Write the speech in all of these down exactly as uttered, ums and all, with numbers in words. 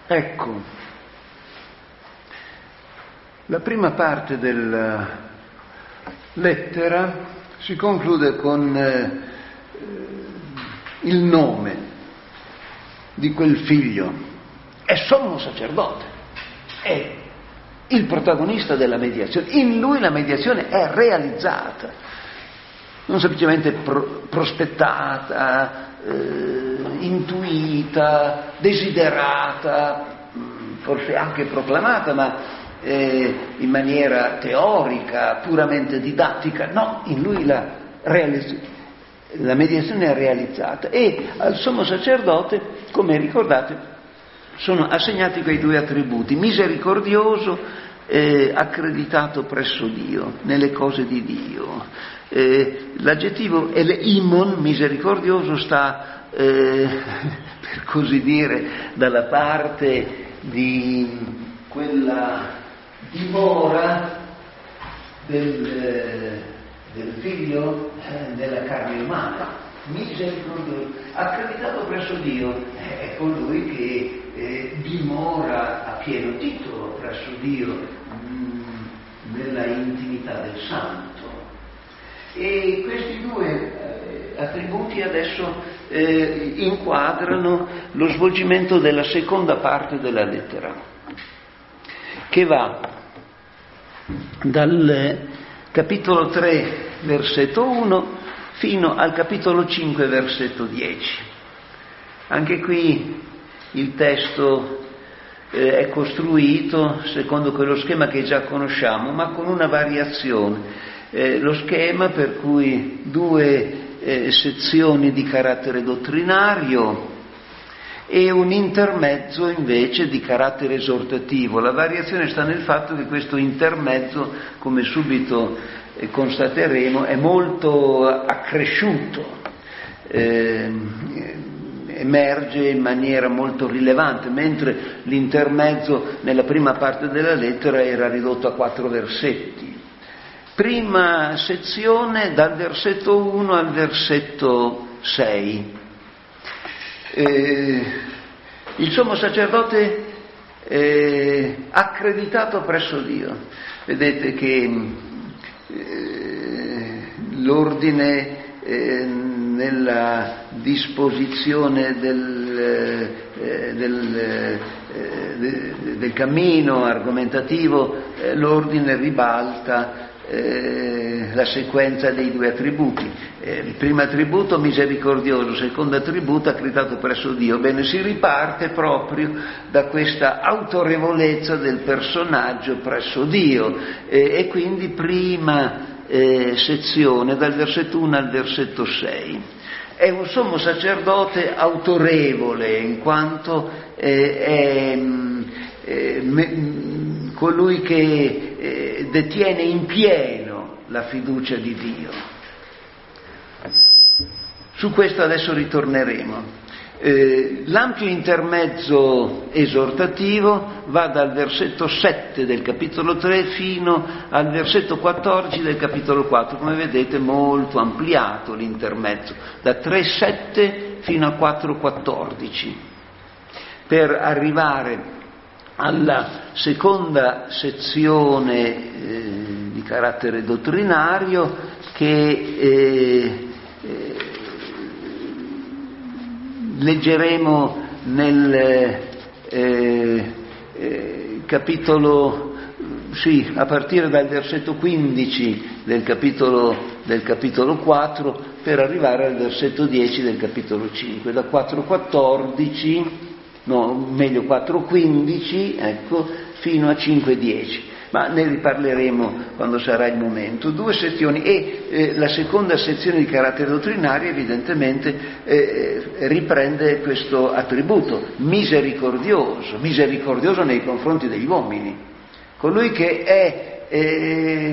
Ecco, la prima parte della lettera si conclude con eh, il nome di quel figlio. È sommo sacerdote, è il protagonista della mediazione. In lui la mediazione è realizzata, non semplicemente pro- prospettata, eh, intuita, desiderata, forse anche proclamata, ma eh, in maniera teorica, puramente didattica. No, in lui la, realizz- la mediazione è realizzata, e al sommo sacerdote, come ricordate, sono assegnati quei due attributi: misericordioso, eh, accreditato presso Dio, nelle cose di Dio. Eh, l'aggettivo eleimon, misericordioso, sta, eh, per così dire, dalla parte di quella dimora del, eh, del figlio eh, della carne umana. Misericordioso, accreditato presso Dio, è colui che eh, dimora a pieno titolo presso Dio mh, nella intimità del Santo. E questi due eh, attributi adesso eh, inquadrano lo svolgimento della seconda parte della lettera, che va dal capitolo tre, versetto uno, fino al capitolo cinque, versetto dieci. Anche qui il testo eh, è costruito secondo quello schema che già conosciamo, ma con una variazione. Eh, lo schema per cui due eh, sezioni di carattere dottrinario e un intermezzo invece di carattere esortativo. La variazione sta nel fatto che questo intermezzo, come subito eh, constateremo, è molto accresciuto, eh, emerge in maniera molto rilevante, mentre l'intermezzo nella prima parte della lettera era ridotto a quattro versetti. Prima sezione dal versetto uno al versetto sei. Eh, il sommo sacerdote eh, accreditato presso Dio. Vedete che eh, l'ordine eh, nella disposizione del, eh, del, eh, de, del cammino argomentativo, eh, l'ordine ribalta Eh, la sequenza dei due attributi. Eh, il primo attributo misericordioso, il secondo attributo accreditato presso Dio. Bene, si riparte proprio da questa autorevolezza del personaggio presso Dio, eh, e quindi prima eh, sezione dal versetto uno al versetto sei. È un sommo sacerdote autorevole in quanto eh, è eh, me, colui che eh, detiene in pieno la fiducia di Dio. Su questo adesso ritorneremo. Eh, l'ampio intermezzo esortativo va dal versetto sette del capitolo tre fino al versetto quattordici del capitolo quattro. Come vedete, molto ampliato l'intermezzo, da tre sette fino a quattro quattordici, per arrivare alla seconda sezione eh, di carattere dottrinario che eh, eh, leggeremo nel eh, eh, capitolo, sì, a partire dal versetto quindici del capitolo, del capitolo quattro, per arrivare al versetto dieci del capitolo cinque, da quattro quattordici, no, meglio quattro quindici, ecco, fino a cinque dieci. Ma ne riparleremo quando sarà il momento. Due sezioni, e eh, la seconda sezione di carattere dottrinario evidentemente eh, riprende questo attributo misericordioso, misericordioso nei confronti degli uomini, colui che è eh,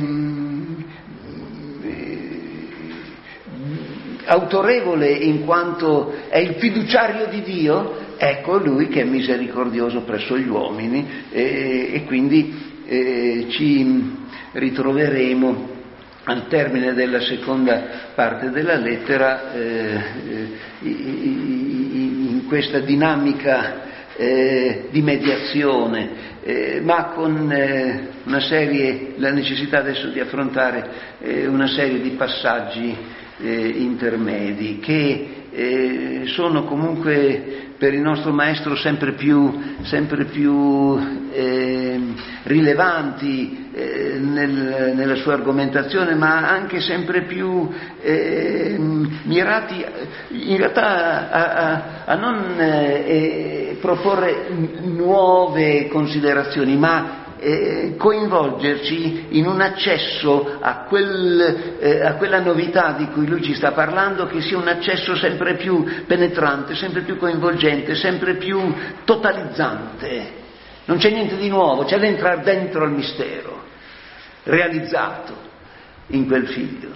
autorevole in quanto è il fiduciario di Dio, è colui che è misericordioso presso gli uomini, eh, e quindi eh, ci ritroveremo al termine della seconda parte della lettera eh, in questa dinamica eh, di mediazione, eh, ma con eh, una serie, la necessità adesso di affrontare eh, una serie di passaggi eh, intermedi che eh, sono comunque per il nostro maestro sempre più, sempre più eh, rilevanti eh, nel, nella sua argomentazione, ma anche sempre più eh, mirati in realtà a, a, a non eh, proporre nuove considerazioni, ma Eh, coinvolgerci in un accesso a, quel, eh, a quella novità di cui lui ci sta parlando, che sia un accesso sempre più penetrante, sempre più coinvolgente, sempre più totalizzante. Non c'è niente di nuovo, c'è da entrare dentro al mistero realizzato in quel figlio.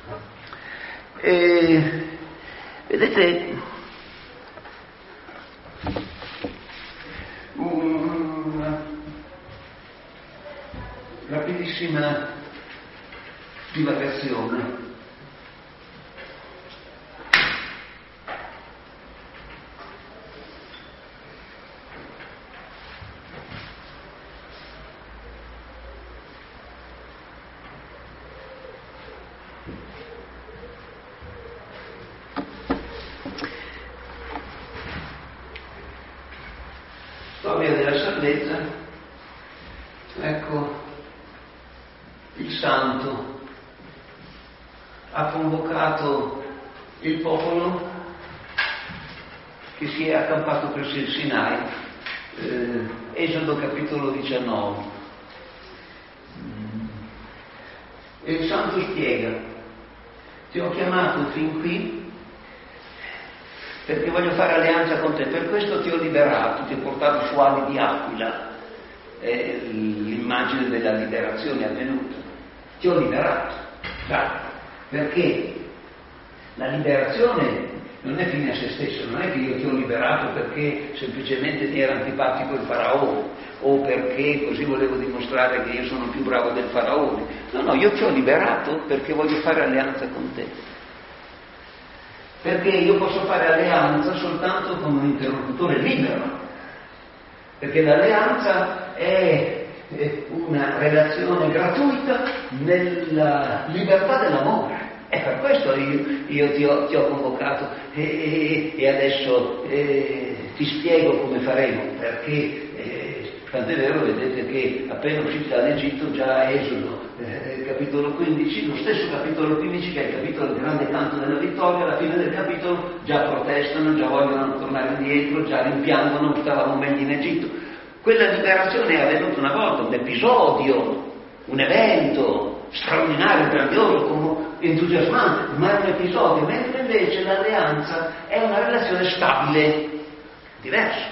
E, vedete, un rapidissima divagazione. Storia della salvezza. Ecco, il santo ha convocato il popolo che si è accampato presso il Sinai, eh, Esodo capitolo diciannove. E il santo spiega: ti ho chiamato fin qui perché voglio fare alleanza con te, per questo ti ho liberato, ti ho portato su ali di aquila, è l'immagine della liberazione avvenuta. Ti ho liberato, già, perché la liberazione non è fine a se stessa, non è che io ti ho liberato perché semplicemente ti era antipatico il faraone o perché così volevo dimostrare che io sono più bravo del faraone. No, no, io ti ho liberato perché voglio fare alleanza con te. Perché io posso fare alleanza soltanto con un interlocutore libero, perché l'alleanza è una relazione gratuita nella libertà dell'amore. E per questo io, io ti, ho, ti ho convocato e, e adesso eh, ti spiego come faremo, perché eh, tant'è vero, vedete che appena usciti dall'Egitto, già Esodo eh, capitolo quindici, lo stesso capitolo quindici che è il capitolo del grande canto della vittoria, alla fine del capitolo già protestano, già vogliono tornare indietro, già rimpiangono, stavamo meglio in Egitto. Quella liberazione è avvenuta una volta, un episodio, un evento straordinario, grandioso, come entusiasmante, ma è un episodio, mentre invece l'alleanza è una relazione stabile, diversa.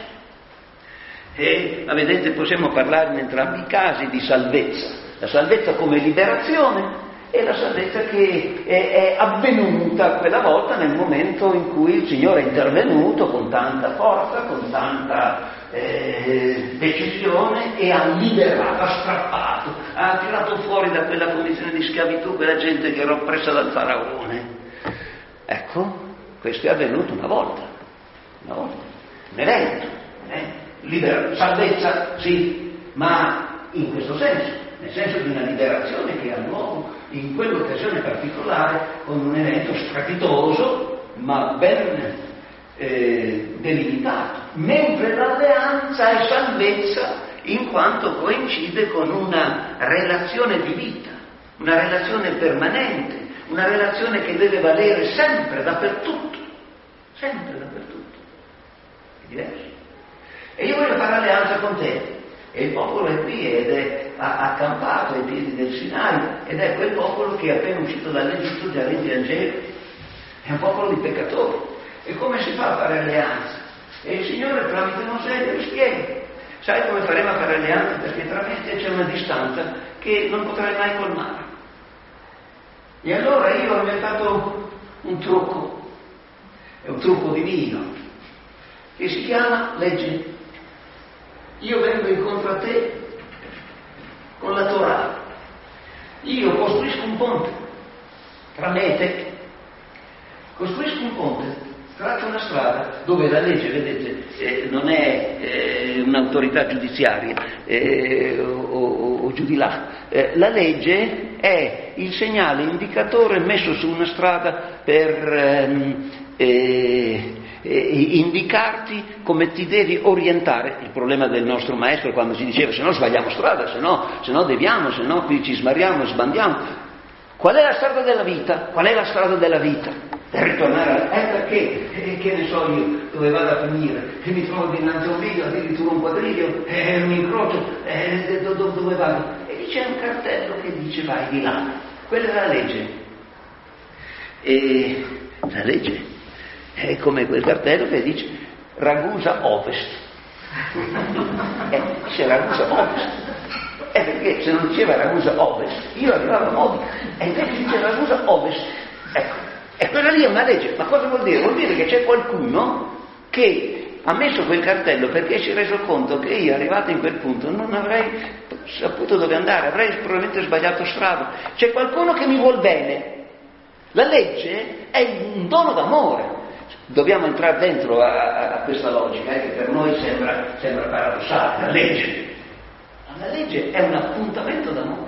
E vedete, possiamo parlare in entrambi i casi di salvezza, la salvezza come liberazione e la salvezza che è, è avvenuta quella volta nel momento in cui il Signore è intervenuto con tanta forza, con tanta eh, decisione e ha liberato, ha strappato, ha tirato fuori da quella condizione di schiavitù quella gente che era oppressa dal faraone. Ecco, questo è avvenuto una volta, una volta, un evento, eh? Libera, salvezza sì, ma in questo senso, nel senso di una liberazione che ha luogo in quell'occasione particolare con un evento strepitoso ma ben eh, delimitato, mentre l'alleanza è salvezza in quanto coincide con una relazione di vita, una relazione permanente, una relazione che deve valere sempre, dappertutto, sempre, dappertutto. È diverso. E io voglio fare alleanza con te. E il popolo è qui ed è accampato ai piedi del Sinai, ed è quel popolo che è appena uscito dall'Egitto già rimpiangeva. È un popolo di peccatori. E come si fa a fare alleanza? E il Signore tramite Mosè gli spiega: sai come faremo a fare alleanza? Perché tra me e te c'è una distanza che non potrai mai colmare. E allora io ho inventato un trucco, è un trucco divino, che si chiama legge. Io vengo incontro a te con la Torah. Io costruisco un ponte tra me e te. Costruisco un ponte, traccio una strada dove la legge, vedete, eh, non è un'autorità giudiziaria eh, o, o, o giù di là. Eh, la legge è il segnale indicatore messo su una strada per ehm, eh, eh, indicarti come ti devi orientare. Il problema del nostro maestro quando ci diceva se no sbagliamo strada, se no, se no deviamo, se no qui ci smariamo, sbandiamo. Qual è la strada della vita? Qual è la strada della vita? Per ritornare a... Eh perché? Eh, che ne so io dove vado a finire? Che mi trovo dinanzi a un video, addirittura un quadriglio, eh, un incrocio, eh, do, do, dove vado? E lì c'è un cartello che dice vai di là. Quella è la legge. E la legge è come quel cartello che dice Ragusa Ovest. Eh, c'è Ragusa Ovest. Eh perché se non diceva Ragusa Ovest, io arrivavo a Modica, e invece dice Ragusa Ovest. Ecco, e quella lì è una legge. Ma cosa vuol dire? Vuol dire che c'è qualcuno che ha messo quel cartello perché si è reso conto che io, arrivato in quel punto, non avrei saputo dove andare, avrei probabilmente sbagliato strada. C'è qualcuno che mi vuol bene. La legge è un dono d'amore. Dobbiamo entrare dentro a, a questa logica, eh, che per noi sembra, sembra paradossale. La legge. La legge è un appuntamento d'amore.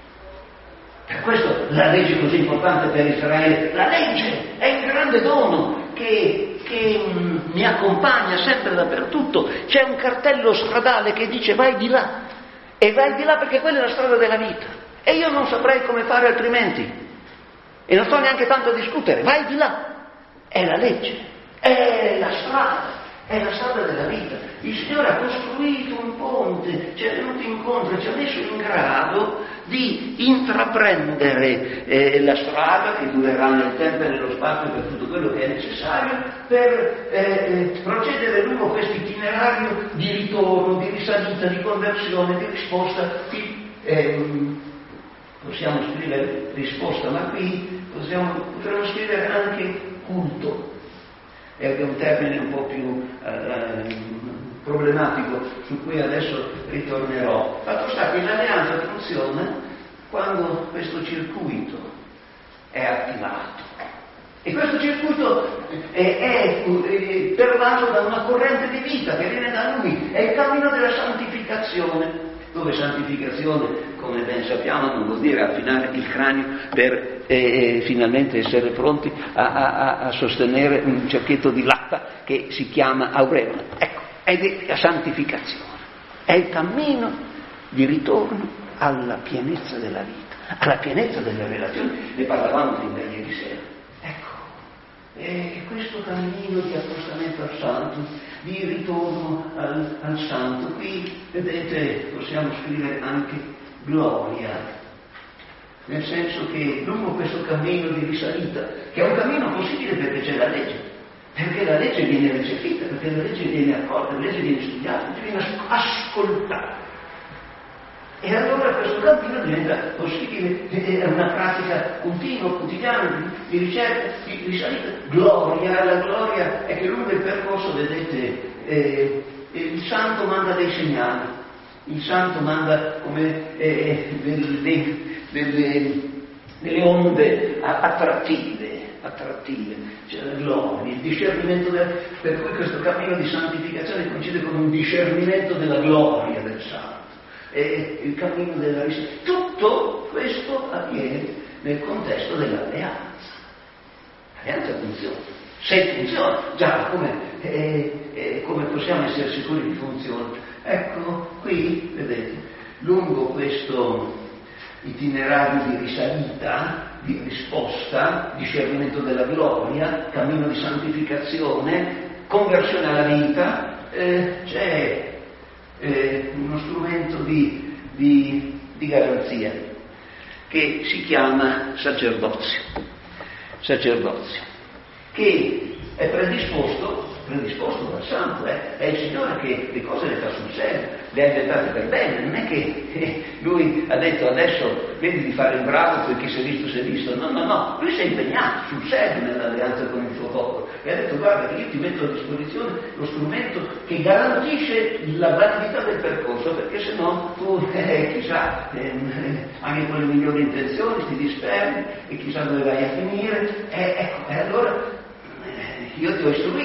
Per questo la legge è così importante per Israele. La legge è il grande dono che, che mh, mi accompagna sempre dappertutto. C'è un cartello stradale che dice vai di là. E vai di là perché quella è la strada della vita. E io non saprei come fare altrimenti. E non sto neanche tanto a discutere. Vai di là. È la legge. È la strada. È la strada della vita. Il Signore ha costruito un ponte, ci è venuto incontro, ci ha messo in grado di intraprendere eh, la strada che durerà nel tempo e nello spazio per tutto quello che è necessario per eh, procedere lungo questo itinerario di ritorno, di risalita, di conversione, di risposta. Qui ehm, possiamo scrivere risposta, ma qui possiamo, potremmo scrivere anche culto. È un termine un po' più eh, problematico su cui adesso ritornerò. Fatto sta che l'alleanza funziona quando questo circuito è attivato. E questo circuito è, è, è pervaso da una corrente di vita che viene da Lui, è il cammino della santificazione. Dove santificazione, come ben sappiamo, non vuol dire affinare il cranio per eh, finalmente essere pronti a, a, a sostenere un cerchietto di latta che si chiama aureola. Ecco, è la santificazione, è il cammino di ritorno alla pienezza della vita, alla pienezza delle relazioni. Ne parlavamo fin da ieri sera. Ecco, è questo cammino di accostamento al Santo, di ritorno al, al Santo. Qui, vedete, possiamo scrivere anche gloria, nel senso che lungo questo cammino di risalita, che è un cammino possibile perché c'è la legge, perché la legge viene recepita, perché la legge viene accolta, la legge viene studiata, la legge viene ascoltata. E allora questo cammino diventa possibile, è una pratica continua, quotidiana, di ricerca, di risalita. Gloria, la gloria è che lungo il percorso, vedete, eh, il Santo manda dei segnali, il Santo manda come eh, delle, delle, delle onde attrattive, attrattive, cioè la gloria, il discernimento del, per cui questo cammino di santificazione coincide con un discernimento della gloria del Santo. E il cammino della risalita. Tutto questo avviene nel contesto dell'alleanza. L'alleanza funziona. Se funziona, già come, eh, eh, come possiamo essere sicuri di funziona? Ecco, qui, vedete, lungo questo itinerario di risalita, di risposta, discernimento della gloria, cammino di santificazione, conversione alla vita, eh, c'è Eh, uno strumento di, di, di garanzia che si chiama sacerdozio, sacerdozio che è predisposto, predisposto dal Santo, eh? È il Signore che le cose le fa sul serio, le ha inventate per bene, non è che eh, Lui ha detto adesso vedi di fare il bravo perché si è visto, si è visto, no, no, no, Lui si è impegnato sul serio nell'alleanza con il suo popolo e ha detto guarda che io ti metto a disposizione lo strumento che garantisce la validità del percorso, perché se no tu eh, chissà, eh, anche con le migliori intenzioni ti disperdi e chissà dove vai a finire, eh, ecco, e allora io ti ho istruito,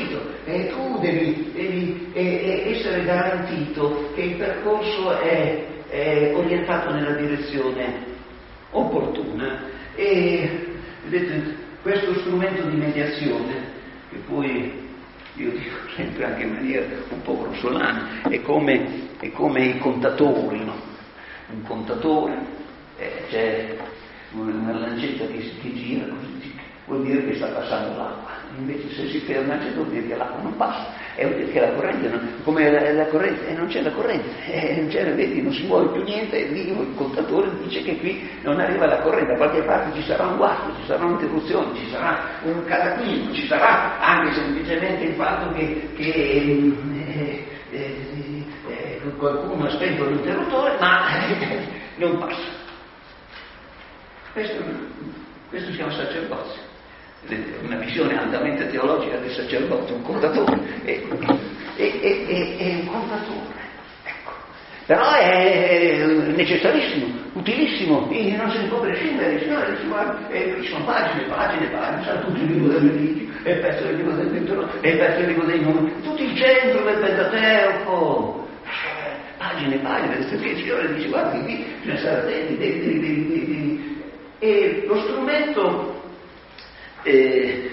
e tu devi, devi e, e essere garantito che il percorso è, è orientato nella direzione opportuna. E vedete, questo strumento di mediazione, che poi io dico sempre anche in maniera un po' grossolana, è come, è come i contatori, no? Un contatore, eh, c'è una, una lancetta che, che gira così, vuol dire che sta passando l'acqua, invece se si ferma c'è vuol dire che l'acqua non passa, è che la corrente non, come la, la corrente, e non c'è la corrente, eh, non c'è, vedi, non si muove più niente, e lì il contatore dice che qui non arriva la corrente, da qualche parte ci sarà un guasto, ci sarà un'interruzione, ci sarà un cataclismo, ci sarà anche semplicemente il fatto che, che eh, eh, eh, qualcuno ha spento l'interruttore, ma eh, non passa. Questo, questo si chiama sacerdozio. Una visione altamente teologica del sacerdote, un contatore, è, è, è, è, è un contatore, ecco. Però è necessarissimo, utilissimo, e non se ne può prescindere. Il Signore dice, guarda, eh, ci sono pagine, pagine, pagine, sarà tutto il libro del religio, è il pezzo del libro del Deuteronomio, è il pezzo del libro dei numeri, tutto il centro del Pentateuco, pagine, pagine, perché il Signore dice, guarda, qui bisogna stare attenti, devi, devi, devi, devi. E lo strumento Eh,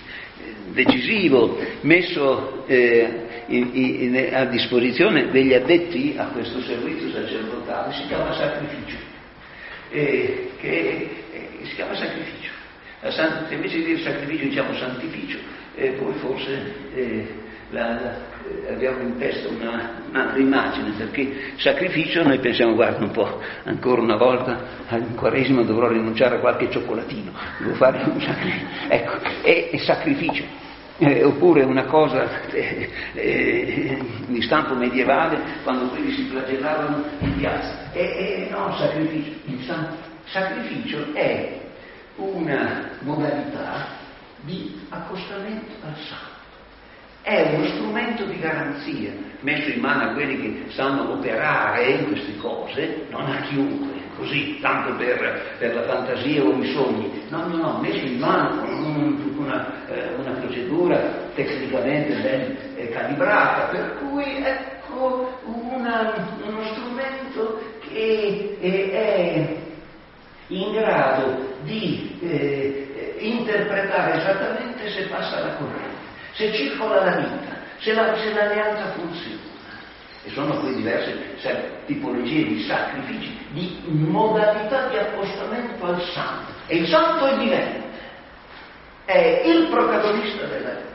decisivo messo eh, in, in, a disposizione degli addetti a questo servizio sacerdotale si chiama sacrificio, eh, che eh, si chiama sacrificio. La san, se invece di dire sacrificio diciamo santificio, eh, poi forse eh, la, la, abbiamo in testa una, un'altra immagine, perché sacrificio noi pensiamo, guarda un po', ancora una volta in Quaresima dovrò rinunciare a qualche cioccolatino, devo fare un sacrificio, ecco, è, è sacrificio, eh, oppure una cosa eh, eh, di stampo medievale, quando quelli si flagellavano in piazza, è, è no, sacrificio, il san, sacrificio è una modalità di accostamento al santo. È uno strumento di garanzia messo in mano a quelli che sanno operare in queste cose, non a chiunque, così, tanto per, per la fantasia o i sogni, no, no, no, messo in mano con una, eh, una procedura tecnicamente ben eh, calibrata, per cui ecco una, uno strumento che eh, è in grado di eh, interpretare esattamente se passa la corrente, se circola la vita, se, la, se l'alleanza funziona. E sono qui diverse tipologie di sacrifici, di modalità di accostamento al santo. E il santo è vivente, è il protagonista della vita.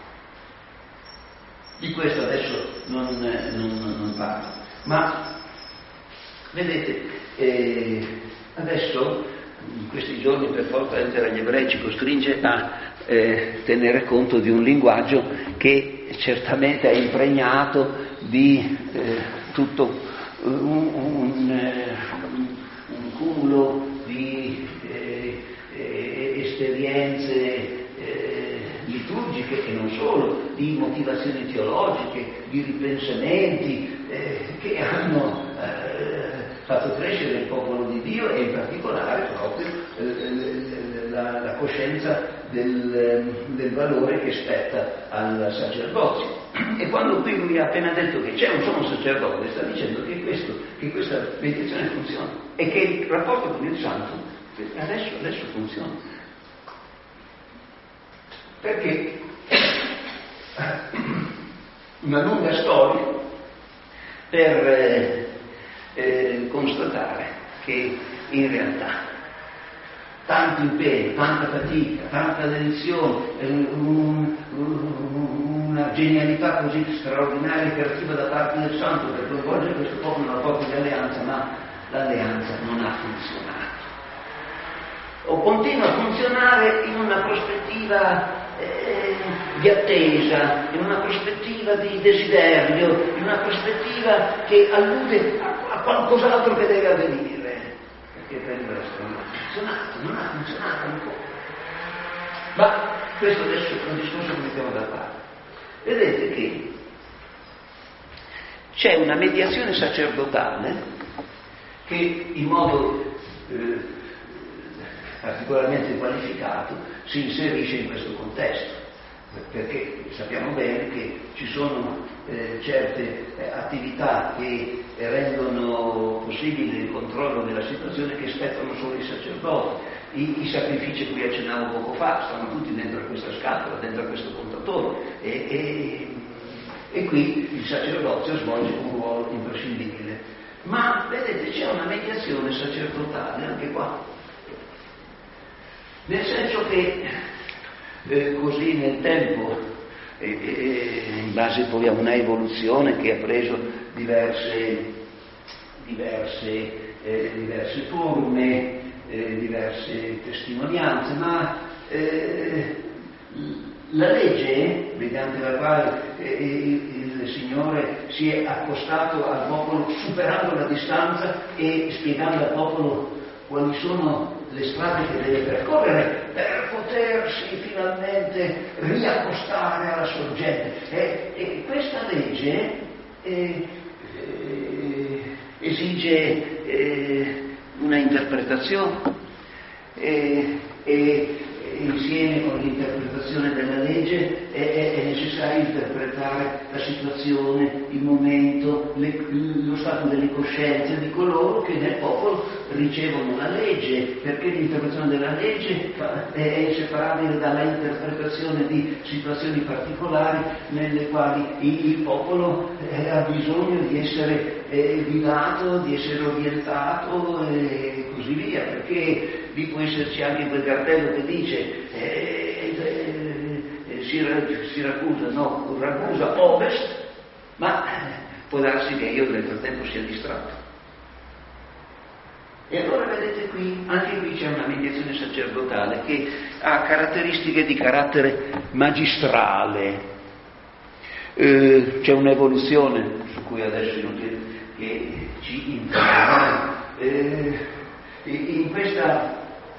Di questo adesso non, non, non parlo. Ma, vedete, eh, adesso, in questi giorni, per forza lettera agli ebrei ci costringe a eh, tenere conto di un linguaggio che certamente è impregnato di eh, tutto un, un, eh, un cumulo di eh, eh, esperienze eh, liturgiche e non solo, di motivazioni teologiche, di ripensamenti eh, che hanno eh, fatto crescere il popolo di Dio e in particolare proprio eh, la, la coscienza del, del valore che spetta al sacerdozio. E quando qui lui ha appena detto che c'è un sommo sacerdote, sta dicendo che, questo, che questa mediazione funziona e che il rapporto con il santo adesso, adesso funziona. Perché una lunga storia per eh, eh, constatare che in realtà tanto impegno, tanta fatica, tanta dedizione, eh, un, un, una genialità così straordinaria e creativa da parte del santo per coinvolgere questo popolo in una rapporto di alleanza, ma l'alleanza non ha funzionato. O continua a funzionare in una prospettiva eh, di attesa, in una prospettiva di desiderio, in una prospettiva che allude a, a qualcos'altro che deve avvenire, perché per il resto non ha funzionato, non ha funzionato ancora. Ma questo adesso è un discorso che mettiamo da parte. Vedete che c'è una mediazione sacerdotale che in modo eh, particolarmente qualificato si inserisce in questo contesto. perché sappiamo bene che ci sono eh, certe eh, attività che rendono possibile il controllo della situazione che spettano solo ai sacerdoti. I, i sacrifici a cui accennavo poco fa stanno tutti dentro a questa scatola, dentro a questo contatore e, e, e qui il sacerdozio svolge un ruolo imprescindibile. Ma vedete, c'è una mediazione sacerdotale anche qua, nel senso che eh, così nel tempo, eh, eh, in base poi a una evoluzione che ha preso diverse, diverse, eh, diverse forme, eh, diverse testimonianze, ma eh, la legge, mediante la quale eh, il, il Signore si è accostato al popolo superando la distanza e spiegando al popolo quali sono le strade che deve percorrere per potersi finalmente riaccostare alla sorgente. E, e questa legge eh, eh, esige eh, una interpretazione e, e insieme con l'interpretazione della legge è, è, è necessario interpretare la situazione, il momento, le, lo stato delle coscienze di coloro che nel popolo ricevono la legge, perché l'interpretazione della legge è inseparabile dalla interpretazione di situazioni particolari nelle quali il, il popolo eh, ha bisogno di essere eh, guidato, di essere orientato e così via, perché vi può esserci anche quel cartello che dice eh, eh, eh, Siracusa, no, Ragusa ovest, ma può darsi che io nel frattempo sia distratto. E allora vedete qui, anche qui c'è una mediazione sacerdotale che ha caratteristiche di carattere magistrale. Eh, c'è un'evoluzione su cui adesso è inutile che ci informiamo. Eh, in questa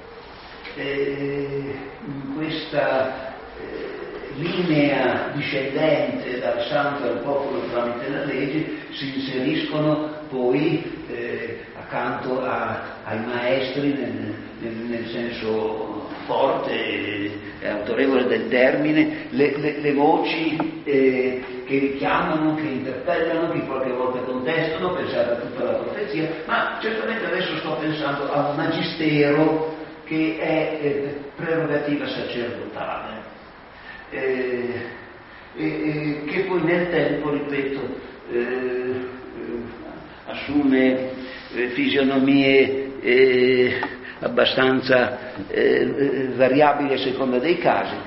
Eh, in questa eh, linea discendente dal santo al popolo tramite la legge si inseriscono poi eh, accanto a, ai maestri nel, nel, nel senso forte e autorevole del termine le, le, le voci eh, che richiamano, che interpellano, che qualche volta contestano, pensate a tutta la profezia, ma certamente adesso sto pensando a un magistero che è eh, prerogativa sacerdotale, eh, eh, che poi nel tempo, ripeto, eh, eh, assume eh, fisionomie eh, abbastanza eh, variabili a seconda dei casi,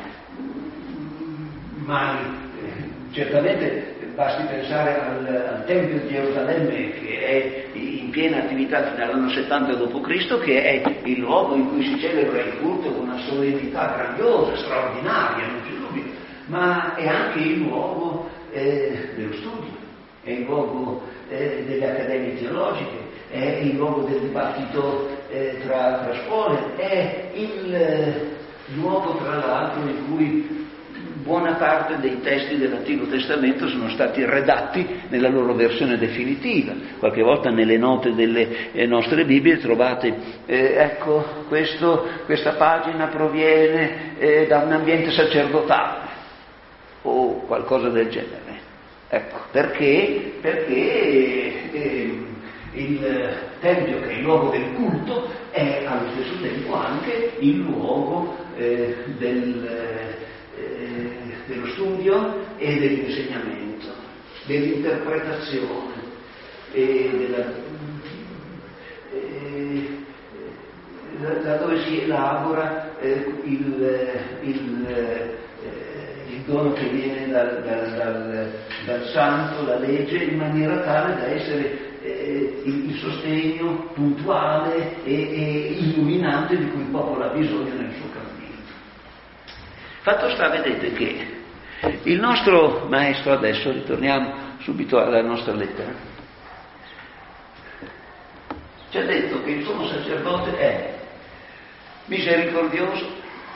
ma eh, certamente basti pensare al, al Tempio di Gerusalemme, che è in piena attività fino all'anno settanta dopo Cristo, che è il luogo in cui si celebra il culto con una solennità grandiosa, straordinaria, non c'è dubbio, ma è anche il luogo eh, dello studio, è il luogo eh, delle accademie teologiche, è il luogo del dibattito eh, tra, tra scuole, è il eh, luogo tra l'altro in cui buona parte dei testi dell'Antico Testamento sono stati redatti nella loro versione definitiva. Qualche volta nelle note delle eh, nostre Bibbie trovate, eh, ecco, questo, questa pagina proviene eh, da un ambiente sacerdotale o qualcosa del genere. Ecco, perché? Perché eh, il Tempio, che è il luogo del culto, è allo stesso tempo anche il luogo eh, del... dello studio e dell'insegnamento, dell'interpretazione e della, e, da dove si elabora eh, il, il, eh, il dono che viene dal, dal, dal, dal santo, la legge, in maniera tale da essere eh, il, il sostegno puntuale e, e illuminante di cui il popolo ha bisogno nel suo cammino. Fatto sta, vedete, che il nostro maestro, adesso ritorniamo subito alla nostra lettera, ci ha detto che il sommo sacerdote è misericordioso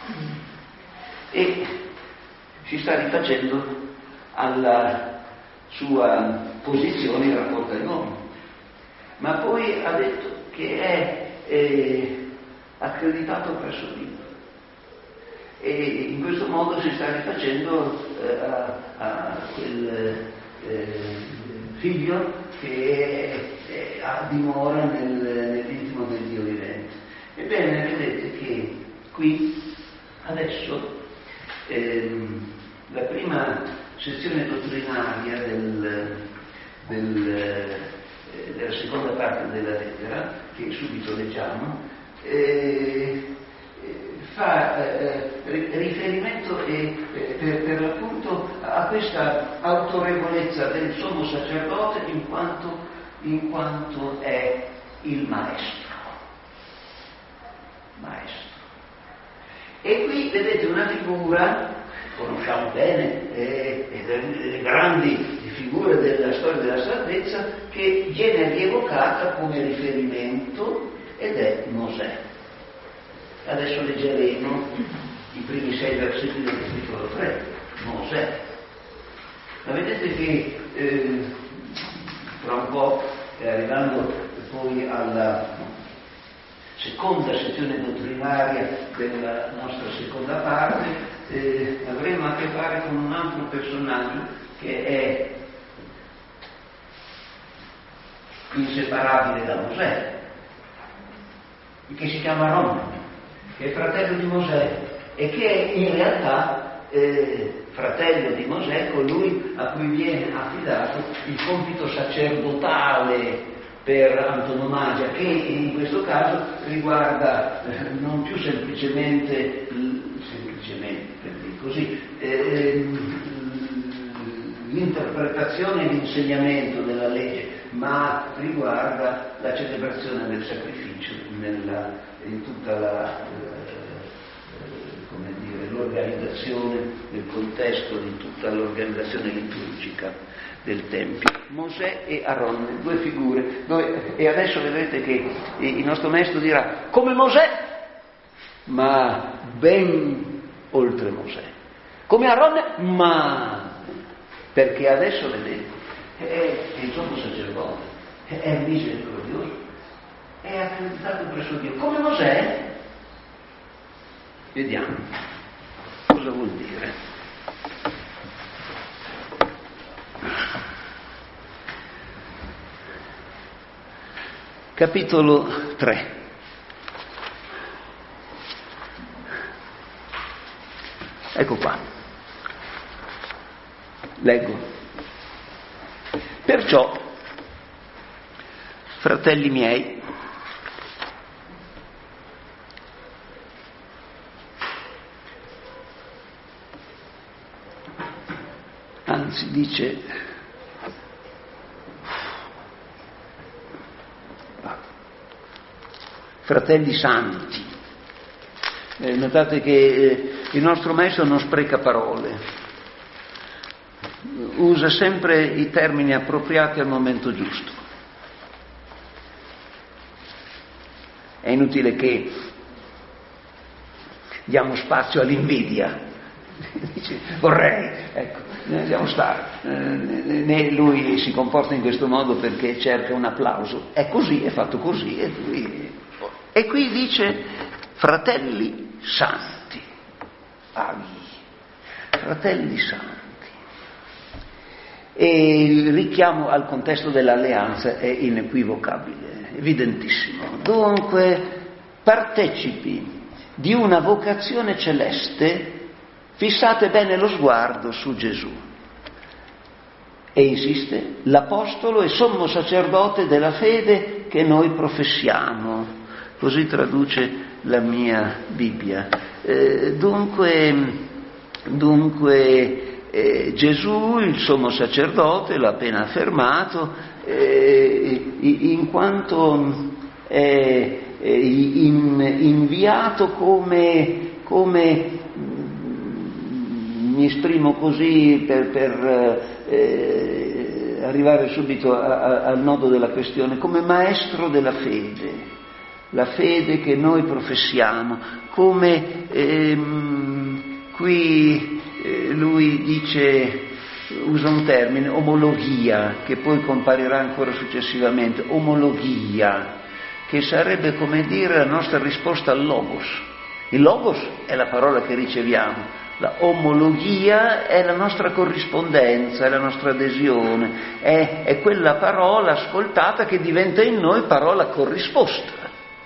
e si sta rifacendo alla sua posizione in rapporto agli uomini, ma poi ha detto che è eh, accreditato presso Dio E in questo modo si sta rifacendo eh, a, a quel eh, figlio che è, è, dimora nel, nell'intimo del Dio vivente. Ebbene, vedete che qui adesso ehm, la prima sezione dottrinaria del, del, eh, della seconda parte della lettera, che subito leggiamo, eh, fa eh, riferimento eh, per, per l'appunto a questa autorevolezza del sommo sacerdote in quanto, in quanto è il maestro. Maestro. E qui vedete una figura, conosciamo bene, eh, le grandi figure della storia della salvezza, che viene rievocata come riferimento ed è Mosè. Adesso leggeremo i primi sei versetti del capitolo tre, Mosè. Ma vedete che eh, tra un po', eh, arrivando poi alla seconda sezione dottrinaria della nostra seconda parte, eh, avremo a che fare con un altro personaggio che è inseparabile da Mosè, che si chiama Aronne, che è fratello di Mosè e che è in realtà eh, fratello di Mosè, colui a cui viene affidato il compito sacerdotale per antonomasia, che in questo caso riguarda eh, non più semplicemente, semplicemente per dire così, eh, l'interpretazione e l'insegnamento della legge, ma riguarda la celebrazione del sacrificio nella, in tutta la, eh, come dire, l'organizzazione, nel contesto di tutta l'organizzazione liturgica del Tempio. Mosè e Aronne, due figure, dove, e adesso vedrete che il nostro maestro dirà come Mosè, ma ben oltre Mosè, come Aronne, ma perché adesso vedete è il sommo sacerdote, è misericordioso, è accreditato presso Dio come Mosè. Vediamo cosa vuol dire. Capitolo tre. Ecco qua. Leggo. Perciò, fratelli miei, anzi dice fratelli santi. Eh, notate che eh, il nostro maestro non spreca parole, usa sempre i termini appropriati al momento giusto. È inutile che diamo spazio all'invidia. Dice, vorrei, ecco, lasciamo stare. Né lui si comporta in questo modo perché cerca un applauso. È così, è fatto così. E, lui... e qui dice fratelli santi. Ah, fratelli santi. E il richiamo al contesto dell'alleanza è inequivocabile, evidentissimo. Dunque, partecipi di una vocazione celeste, fissate bene lo sguardo su Gesù. E insiste, l'apostolo e sommo sacerdote della fede che noi professiamo. Così traduce la mia Bibbia. Eh, dunque, dunque eh, Gesù, il sommo sacerdote, l'ha appena affermato, eh, in quanto è in, inviato come, come mi esprimo così per, per eh, arrivare subito a, a, al nodo della questione, come maestro della fede, la fede che noi professiamo, come ehm, qui eh, lui dice, usa un termine, omologia, che poi comparirà ancora successivamente, omologia, che sarebbe come dire la nostra risposta al logos. Il logos è la parola che riceviamo, la omologia è la nostra corrispondenza, è la nostra adesione, è, è quella parola ascoltata che diventa in noi parola corrisposta.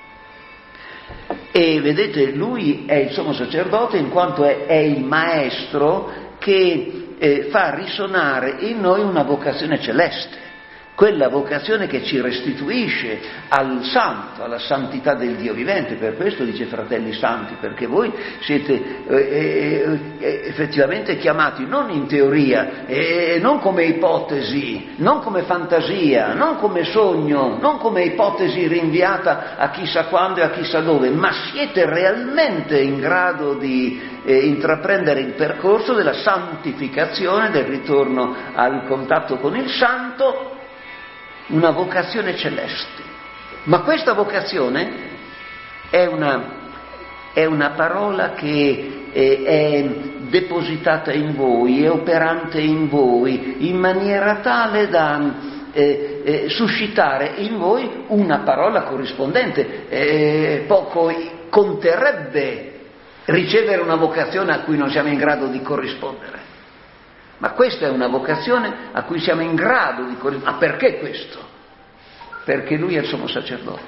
E vedete, lui è il sommo sacerdote in quanto è, è il maestro che eh, fa risonare in noi una vocazione celeste. Quella vocazione che ci restituisce al santo, alla santità del Dio vivente. Per questo dice fratelli santi, perché voi siete eh, eh, effettivamente chiamati non in teoria, eh, non come ipotesi, non come fantasia, non come sogno, non come ipotesi rinviata a chissà quando e a chissà dove, ma siete realmente in grado di eh, intraprendere il percorso della santificazione, del ritorno al contatto con il santo, una vocazione celeste. Ma questa vocazione è una, è una parola che è, è depositata in voi, è operante in voi, in maniera tale da eh, eh, suscitare in voi una parola corrispondente. Eh, poco conterrebbe ricevere una vocazione a cui non siamo in grado di corrispondere. Ma questa è una vocazione a cui siamo in grado di corrispondere. Ma perché questo? Perché lui è il sommo sacerdote.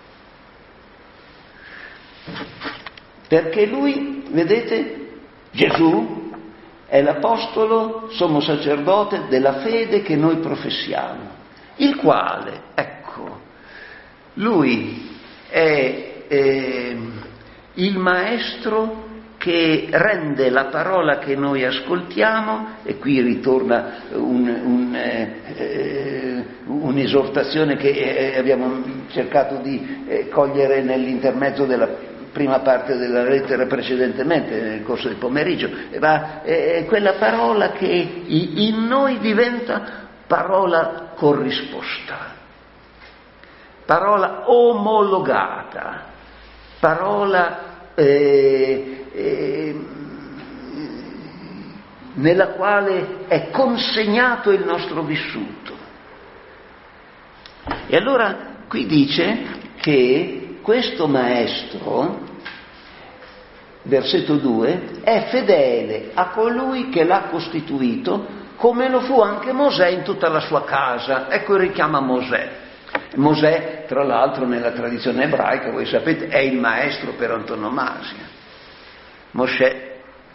Perché lui, vedete, Gesù è l'apostolo sommo sacerdote della fede che noi professiamo, il quale, ecco, lui è eh, il maestro che rende la parola che noi ascoltiamo, e qui ritorna un, un, eh, un'esortazione che eh, abbiamo cercato di eh, cogliere nell'intermezzo della prima parte della lettera precedentemente, nel corso del pomeriggio, ma è quella parola che in noi diventa parola corrisposta, parola omologata, parola Eh, eh, nella quale è consegnato il nostro vissuto. E allora qui dice che questo maestro, versetto due, è fedele a colui che l'ha costituito, come lo fu anche Mosè in tutta la sua casa. Ecco il richiamo a Mosè. Mosè, tra l'altro, nella tradizione ebraica, voi sapete, è il maestro per antonomasia. Mosè,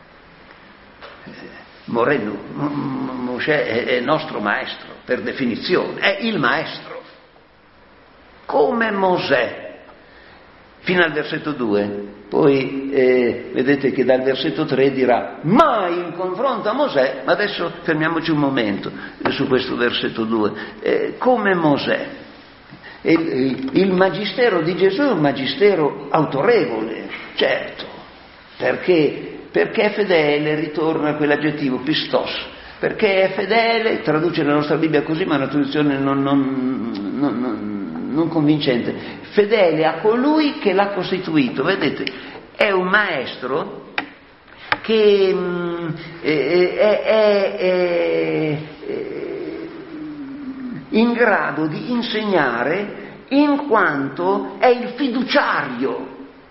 Moreno, Mosè è, è il nostro maestro, per definizione, è il maestro. Come Mosè, fino al versetto due. Poi eh, vedete che dal versetto tre dirà, mai in confronto a Mosè, ma adesso fermiamoci un momento eh, su questo versetto due. Eh, come Mosè. Il, il magistero di Gesù è un magistero autorevole, certo, perché, perché è fedele, ritorna a quell'aggettivo, pistos, perché è fedele, traduce la nostra Bibbia così, ma è una traduzione non, non, non, non, non convincente, fedele a colui che l'ha costituito. Vedete, è un maestro che mh, è, è, è, è in grado di insegnare in quanto è il fiduciario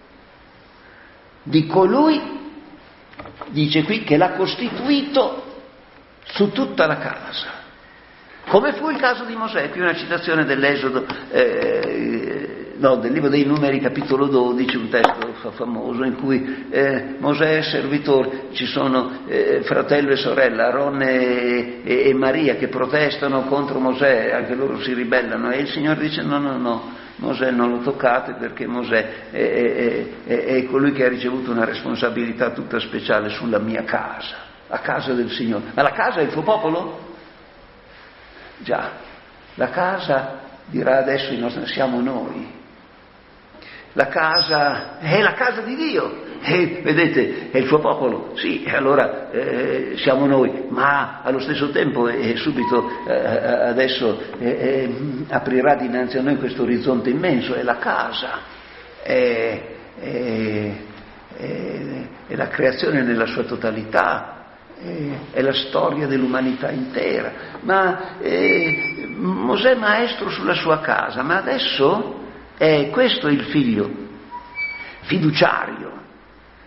di colui, dice qui, che l'ha costituito su tutta la casa. Come fu il caso di Mosè, qui una citazione dell'Esodo, eh, no, del libro dei Numeri, capitolo dodici, un testo famoso in cui eh, Mosè è servitore, ci sono eh, fratello e sorella, Aaron e, e, e Maria, che protestano contro Mosè, anche loro si ribellano, e il Signore dice no, no, no, Mosè non lo toccate, perché Mosè è, è, è, è colui che ha ricevuto una responsabilità tutta speciale sulla mia casa, la casa del Signore. Ma la casa è il suo popolo? Già, la casa, dirà adesso il nostro, siamo noi. La casa è la casa di Dio, e vedete, è il suo popolo, sì, e allora eh, siamo noi, ma allo stesso tempo e eh, subito eh, adesso eh, eh, aprirà dinanzi a noi questo orizzonte immenso, è la casa, è, è, è, è la creazione nella sua totalità, è la storia dell'umanità intera. Ma eh, Mosè è maestro sulla sua casa, ma adesso è questo il figlio fiduciario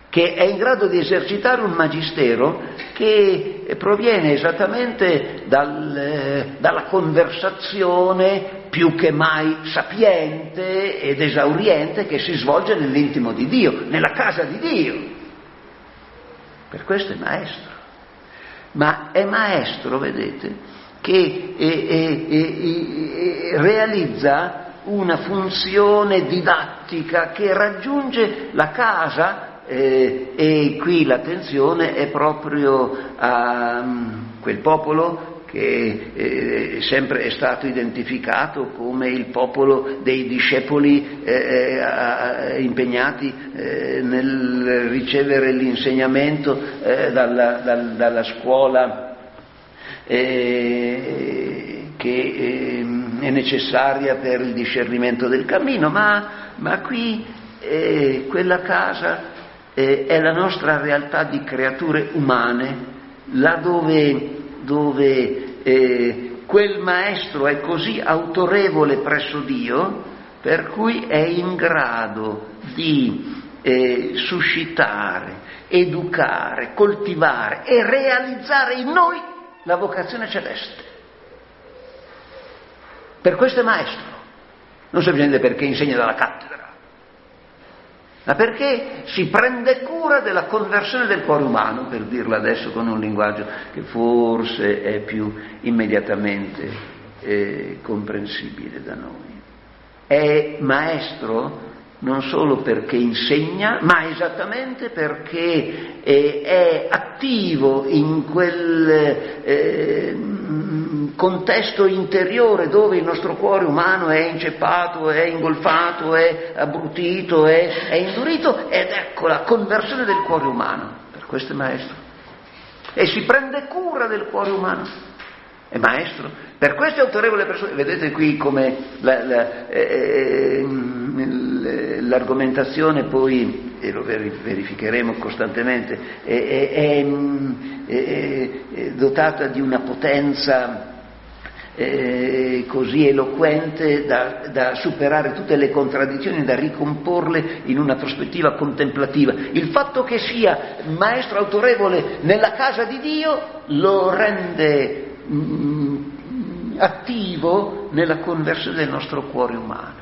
che è in grado di esercitare un magistero che proviene esattamente dal, eh, dalla conversazione più che mai sapiente ed esauriente che si svolge nell'intimo di Dio, nella casa di Dio. Per questo è maestro. Ma è maestro, vedete, che eh, eh, eh, eh, realizza una funzione didattica che raggiunge la casa. Eh, e qui l'attenzione è proprio a um, quel popolo che eh, sempre è stato identificato come il popolo dei discepoli eh, eh, impegnati eh, nel ricevere l'insegnamento eh, dalla, dal, dalla scuola eh, che eh, è necessaria per il discernimento del cammino, ma, ma qui eh, quella casa è la nostra realtà di creature umane, là dove, dove eh, quel maestro è così autorevole presso Dio, per cui è in grado di eh, suscitare, educare, coltivare e realizzare in noi la vocazione celeste. Per questo è maestro, non semplicemente perché insegna dalla cattedra, ma perché si prende cura della conversione del cuore umano, per dirla adesso con un linguaggio che forse è più immediatamente eh, comprensibile da noi. È maestro non solo perché insegna, ma esattamente perché eh, è attivo in quel eh, contesto interiore dove il nostro cuore umano è inceppato, è ingolfato, è abbrutito, è, è indurito, ed ecco la conversione del cuore umano. Per questo è maestro. E si prende cura del cuore umano. È maestro. Per queste autorevoli persone, vedete qui come la, la, eh, l'argomentazione poi, e lo verificheremo costantemente, è, è, è, è dotata di una potenza Eh, così eloquente da, da superare tutte le contraddizioni, da ricomporle in una prospettiva contemplativa. Il fatto che sia maestro autorevole nella casa di Dio lo rende mm, attivo nella conversione del nostro cuore umano.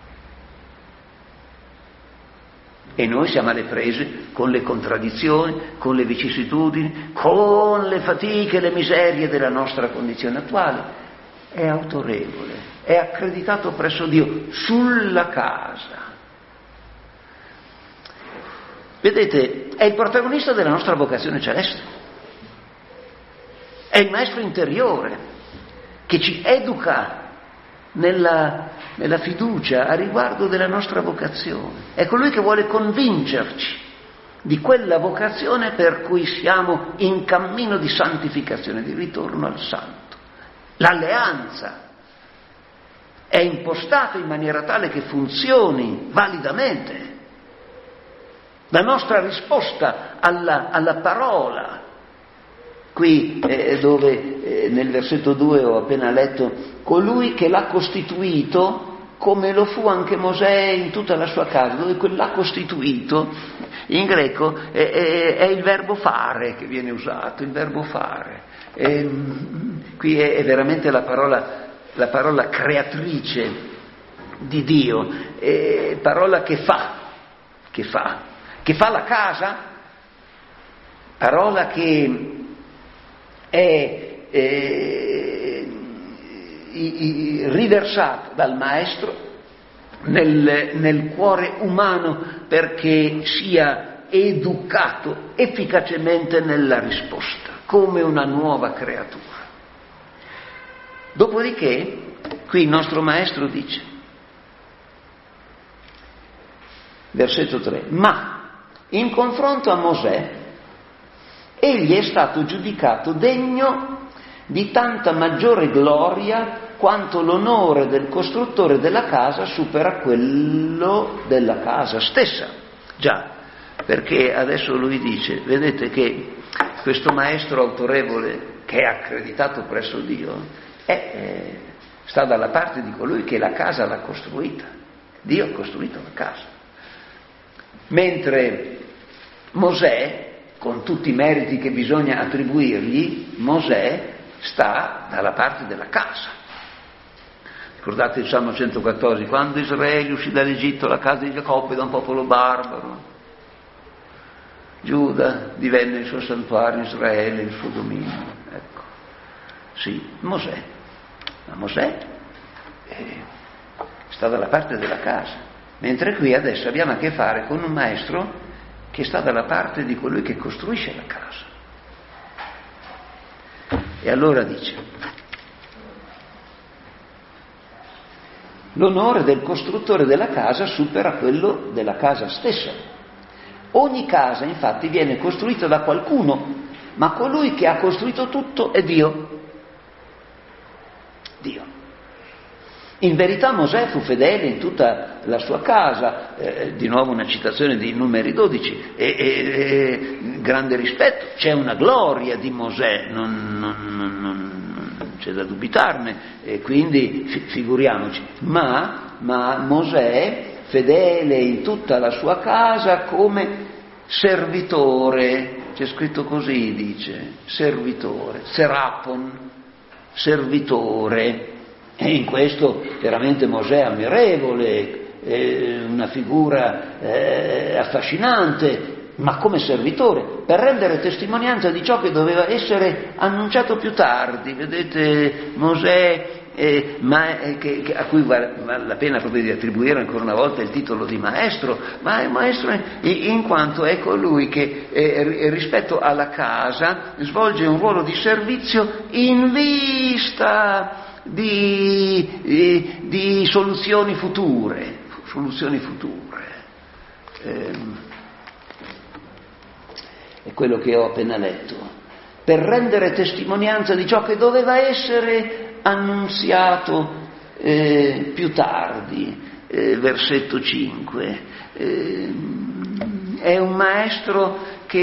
E noi siamo alle prese con le contraddizioni, con le vicissitudini, con le fatiche, le miserie della nostra condizione attuale. È autorevole, è accreditato presso Dio sulla casa. Vedete, è il protagonista della nostra vocazione celeste, è il maestro interiore che ci educa nella, nella fiducia a riguardo della nostra vocazione. È colui che vuole convincerci di quella vocazione per cui siamo in cammino di santificazione, di ritorno al santo. L'alleanza è impostata in maniera tale che funzioni validamente. La nostra risposta alla, alla parola, qui eh, dove eh, nel versetto due ho appena letto, colui che l'ha costituito, come lo fu anche Mosè in tutta la sua casa, dove quell'ha costituito, in greco è, è, è il verbo fare che viene usato, il verbo fare. E, qui è, è veramente la parola, la parola creatrice di Dio, è parola che fa, che fa, che fa la casa, parola che è, è riversata dal Maestro nel, nel cuore umano perché sia educato efficacemente nella risposta, come una nuova creatura. Dopodiché, qui il nostro Maestro dice, versetto tre, ma in confronto a Mosè, egli è stato giudicato degno di tanta maggiore gloria quanto l'onore del costruttore della casa supera quello della casa stessa. Già, perché adesso lui dice, vedete che questo maestro autorevole che è accreditato presso Dio è, è, sta dalla parte di colui che la casa l'ha costruita. Dio ha costruito la casa. Mentre Mosè, con tutti i meriti che bisogna attribuirgli, Mosè sta dalla parte della casa. Ricordate il Salmo centoquattordici, quando Israele uscì dall'Egitto, la casa di Giacobbe da un popolo barbaro, Giuda divenne il suo santuario, Israele il suo dominio. Ecco, sì, Mosè, ma Mosè eh, sta dalla parte della casa, mentre qui adesso abbiamo a che fare con un maestro che sta dalla parte di colui che costruisce la casa. E allora dice: l'onore del costruttore della casa supera quello della casa stessa. Ogni casa, infatti, viene costruita da qualcuno, ma colui che ha costruito tutto è Dio. Dio. In verità Mosè fu fedele in tutta la sua casa, eh, di nuovo una citazione di Numeri dodici, e, e, e grande rispetto, c'è una gloria di Mosè, non, non, non, non c'è da dubitarne, e quindi fi, figuriamoci, ma, ma Mosè, fedele in tutta la sua casa come servitore, c'è scritto così, dice, servitore, serapon, servitore, e in questo veramente Mosè è ammirevole, è una figura eh, affascinante, ma come servitore, per rendere testimonianza di ciò che doveva essere annunciato più tardi. Vedete, Mosè, eh, ma, eh, che, che, a cui vale, vale la pena proprio di attribuire ancora una volta il titolo di maestro, ma è maestro in, in quanto è colui che eh, rispetto alla casa svolge un ruolo di servizio in vista Di, di, di soluzioni future, soluzioni future. Eh, è quello che ho appena letto. Per rendere testimonianza di ciò che doveva essere annunziato eh, più tardi, eh, versetto cinque. Eh, è un maestro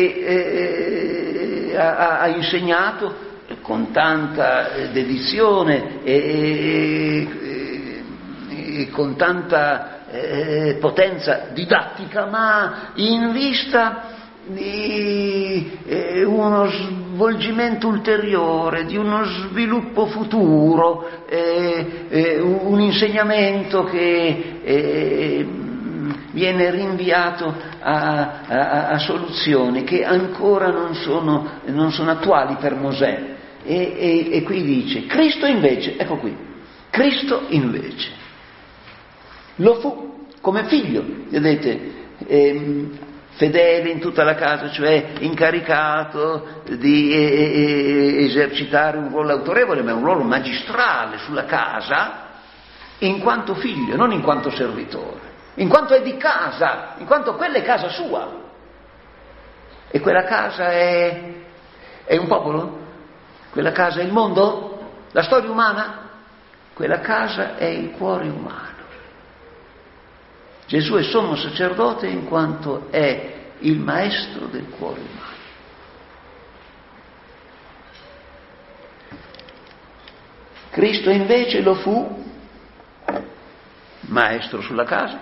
che eh, ha, ha insegnato con tanta dedizione e, e, e con tanta eh, potenza didattica, ma in vista di eh, uno svolgimento ulteriore, di uno sviluppo futuro, eh, eh, un insegnamento che eh, viene rinviato a, a, a soluzioni che ancora non sono, non sono attuali per Mosè. E, e, e qui dice, Cristo invece, ecco qui, Cristo invece lo fu come figlio, vedete, ehm, fedele in tutta la casa, cioè incaricato di eh, eh, esercitare un ruolo autorevole, ma un ruolo magistrale sulla casa, in quanto figlio, non in quanto servitore, in quanto è di casa, in quanto quella è casa sua. E quella casa è, è un popolo? Quella casa è il mondo? La storia umana? Quella casa è il cuore umano. Gesù è sommo sacerdote in quanto è il maestro del cuore umano. Cristo invece lo fu maestro sulla casa,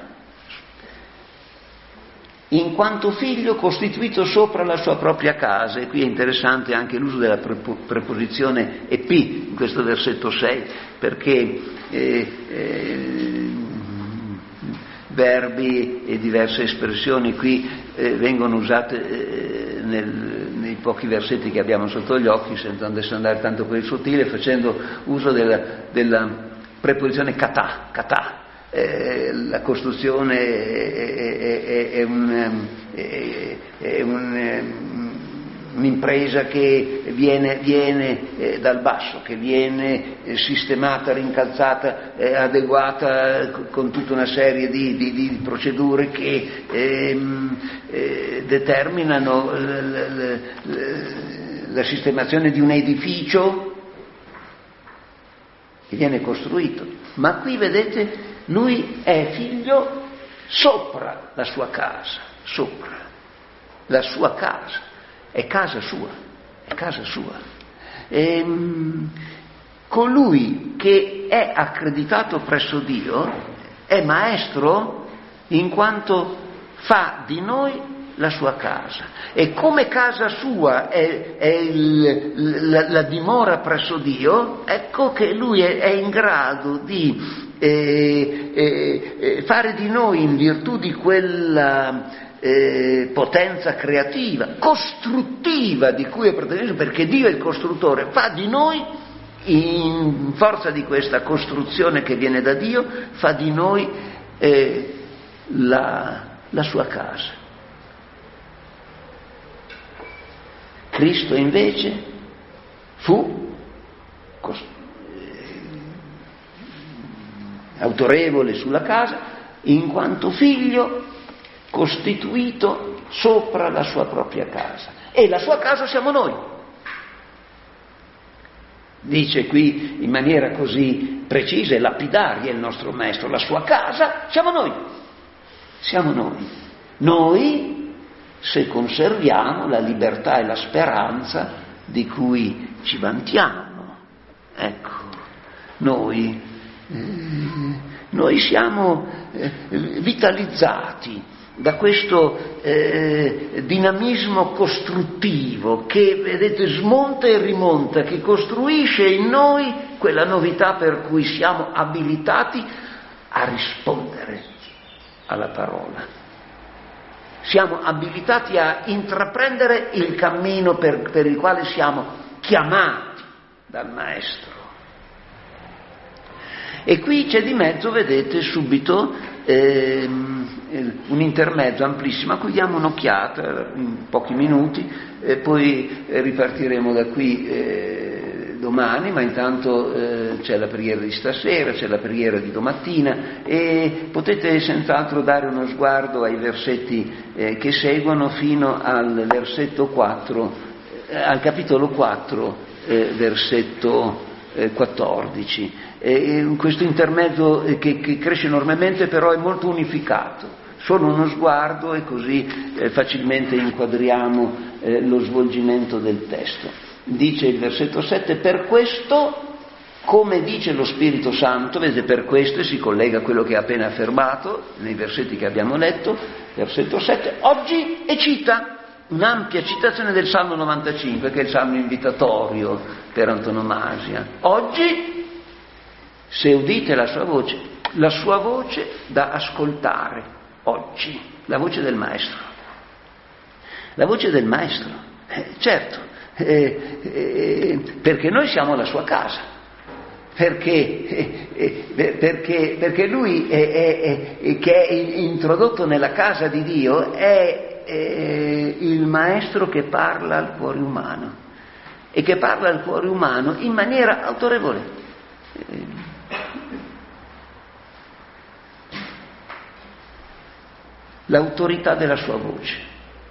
in quanto figlio costituito sopra la sua propria casa. E qui è interessante anche l'uso della preposizione ep in questo versetto sei, perché eh, eh, verbi e diverse espressioni qui eh, vengono usate eh, nel, nei pochi versetti che abbiamo sotto gli occhi, senza adesso andare tanto per il sottile, facendo uso della, della preposizione katà, katà. Eh, la costruzione è, è, è, un, è, è un, un'impresa che viene, viene eh, dal basso, che viene eh, sistemata, rincalzata, eh, adeguata con tutta una serie di, di, di procedure che ehm, eh, determinano la, la, la, la sistemazione di un edificio che viene costruito. Ma qui vedete, lui è figlio sopra la sua casa, sopra la sua casa, è casa sua, è casa sua. E, colui che è accreditato presso Dio è maestro in quanto fa di noi la sua casa. E come casa sua è, è il, la, la dimora presso Dio, ecco che lui è, è in grado di eh, eh, fare di noi, in virtù di quella eh, potenza creativa, costruttiva di cui è protagonista, perché Dio è il costruttore, fa di noi, in forza di questa costruzione che viene da Dio, fa di noi eh, la, la sua casa. Cristo invece fu cost- autorevole sulla casa in quanto figlio costituito sopra la sua propria casa, e la sua casa siamo noi. Dice qui in maniera così precisa e lapidaria il nostro maestro: la sua casa siamo noi, siamo noi. Noi, se conserviamo la libertà e la speranza di cui ci vantiamo. Ecco, noi, eh, noi siamo eh, vitalizzati da questo eh, dinamismo costruttivo che, vedete, smonta e rimonta, che costruisce in noi quella novità per cui siamo abilitati a rispondere alla parola. Siamo abilitati a intraprendere il cammino per, per il quale siamo chiamati dal Maestro. E qui c'è di mezzo, vedete, subito ehm, un intermezzo amplissimo a cui diamo un'occhiata in pochi minuti, e poi ripartiremo da qui eh, domani, ma intanto eh, c'è la preghiera di stasera, c'è la preghiera di domattina, e potete senz'altro dare uno sguardo ai versetti eh, che seguono fino al versetto quattro, eh, al capitolo quattro, eh, versetto eh, quattordici. E questo intermezzo eh, che, che cresce enormemente, però è molto unificato. Solo uno sguardo e così eh, facilmente inquadriamo eh, lo svolgimento del testo. Dice il versetto sette: per questo, come dice lo Spirito Santo, vedete, per questo, e si collega a quello che ha appena affermato nei versetti che abbiamo letto, versetto sette, oggi, e cita un'ampia citazione del Salmo novantacinque, che è il Salmo invitatorio per antonomasia. Oggi, se udite la sua voce, la sua voce da ascoltare, oggi, la voce del Maestro. La voce del Maestro, eh, certo. Eh, eh, perché noi siamo la sua casa, perché, eh, eh, perché, perché lui è, è, è, che è introdotto nella casa di Dio è, è il Maestro che parla al cuore umano, e che parla al cuore umano in maniera autorevole. Eh, l'autorità della sua voce.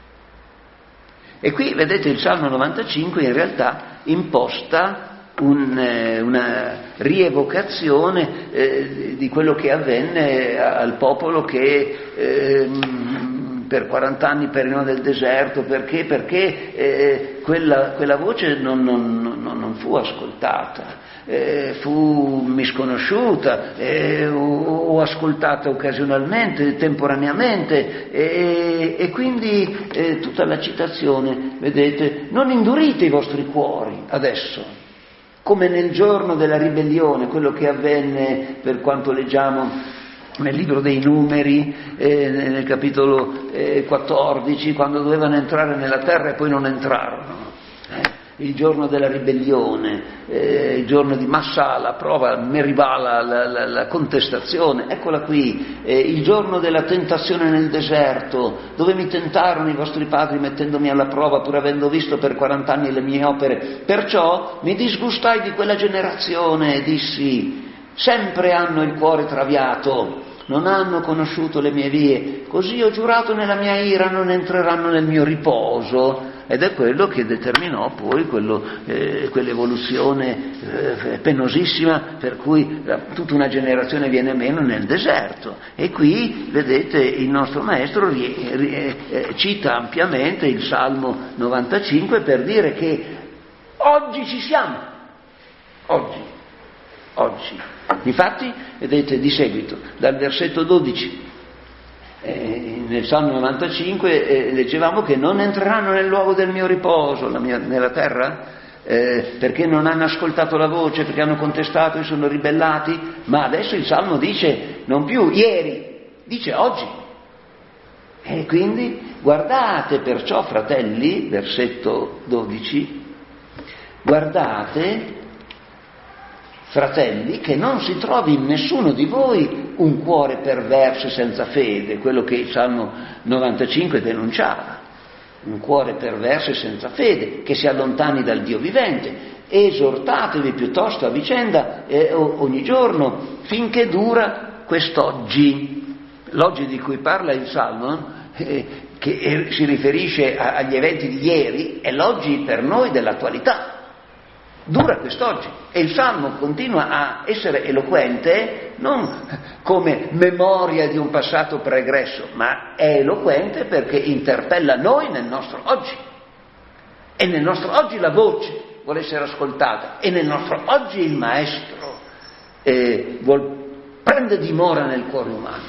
E qui, vedete, il Salmo novantacinque in realtà imposta un, eh, una rievocazione eh, di quello che avvenne al popolo che eh, per quaranta anni peregrinò nel deserto. Perché? Perché eh, quella, quella voce non, non, non, non fu ascoltata. Eh, fu misconosciuta eh, o, o ascoltata occasionalmente, temporaneamente, e, e quindi eh, tutta la citazione, vedete, non indurite i vostri cuori adesso, come nel giorno della ribellione, quello che avvenne per quanto leggiamo nel libro dei Numeri, eh, nel capitolo eh, quattordici, quando dovevano entrare nella terra e poi non entrarono. Il giorno della ribellione, eh, il giorno di Massà, la prova, Meribà, la, la, la, la contestazione, eccola qui, eh, il giorno della tentazione nel deserto, dove mi tentarono i vostri padri mettendomi alla prova, pur avendo visto per quarant'anni le mie opere. Perciò mi disgustai di quella generazione e dissi: sempre hanno il cuore traviato, non hanno conosciuto le mie vie, così ho giurato nella mia ira, non entreranno nel mio riposo. Ed è quello che determinò poi quello, eh, quell'evoluzione eh, penosissima per cui eh, tutta una generazione viene meno nel deserto. E qui, vedete, il nostro maestro rie, rie, eh, cita ampiamente il Salmo novantacinque per dire che oggi ci siamo, oggi, oggi. Infatti, vedete di seguito, dal versetto dodici Eh, nel Salmo novantacinque eh, leggevamo che non entreranno nel luogo del mio riposo, la mia, nella terra, eh, perché non hanno ascoltato la voce, perché hanno contestato e sono ribellati, ma adesso il Salmo dice non più ieri, dice oggi. E quindi guardate perciò, fratelli, versetto dodici, guardate, fratelli, che non si trovi in nessuno di voi un cuore perverso e senza fede, quello che il Salmo novantacinque denunciava, un cuore perverso e senza fede, che si allontani dal Dio vivente. Esortatevi piuttosto a vicenda eh, ogni giorno, finché dura quest'oggi. L'oggi di cui parla il Salmo, eh, che eh, si riferisce a, agli eventi di ieri, è l'oggi per noi dell'attualità. Dura quest'oggi, e il Salmo continua a essere eloquente non come memoria di un passato pregresso, ma è eloquente perché interpella noi nel nostro oggi, e nel nostro oggi la voce vuole essere ascoltata, e nel nostro oggi il Maestro eh, vuol, prende dimora nel cuore umano.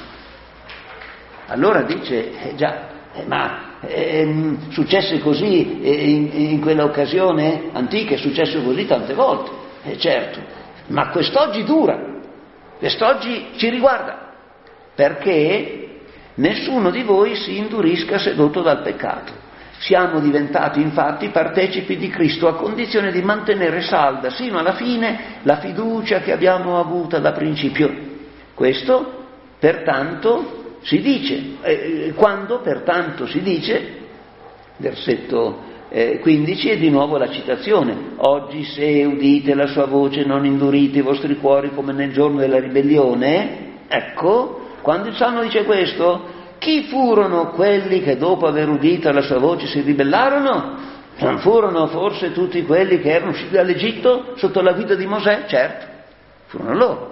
Allora dice, eh, già, eh, ma Eh, successe così eh, in, in quella occasione antica, è successo così tante volte, eh, certo, ma quest'oggi dura, quest'oggi ci riguarda, perché nessuno di voi si indurisca sedotto dal peccato. Siamo diventati infatti partecipi di Cristo a condizione di mantenere salda sino alla fine la fiducia che abbiamo avuta da principio. Questo, pertanto, si dice, eh, quando pertanto si dice, versetto eh, quindici, e di nuovo la citazione, oggi se udite la sua voce non indurite i vostri cuori come nel giorno della ribellione. Ecco, quando il Salmo dice questo, chi furono quelli che dopo aver udito la sua voce si ribellarono? Non furono forse tutti quelli che erano usciti dall'Egitto sotto la guida di Mosè? Certo, furono loro.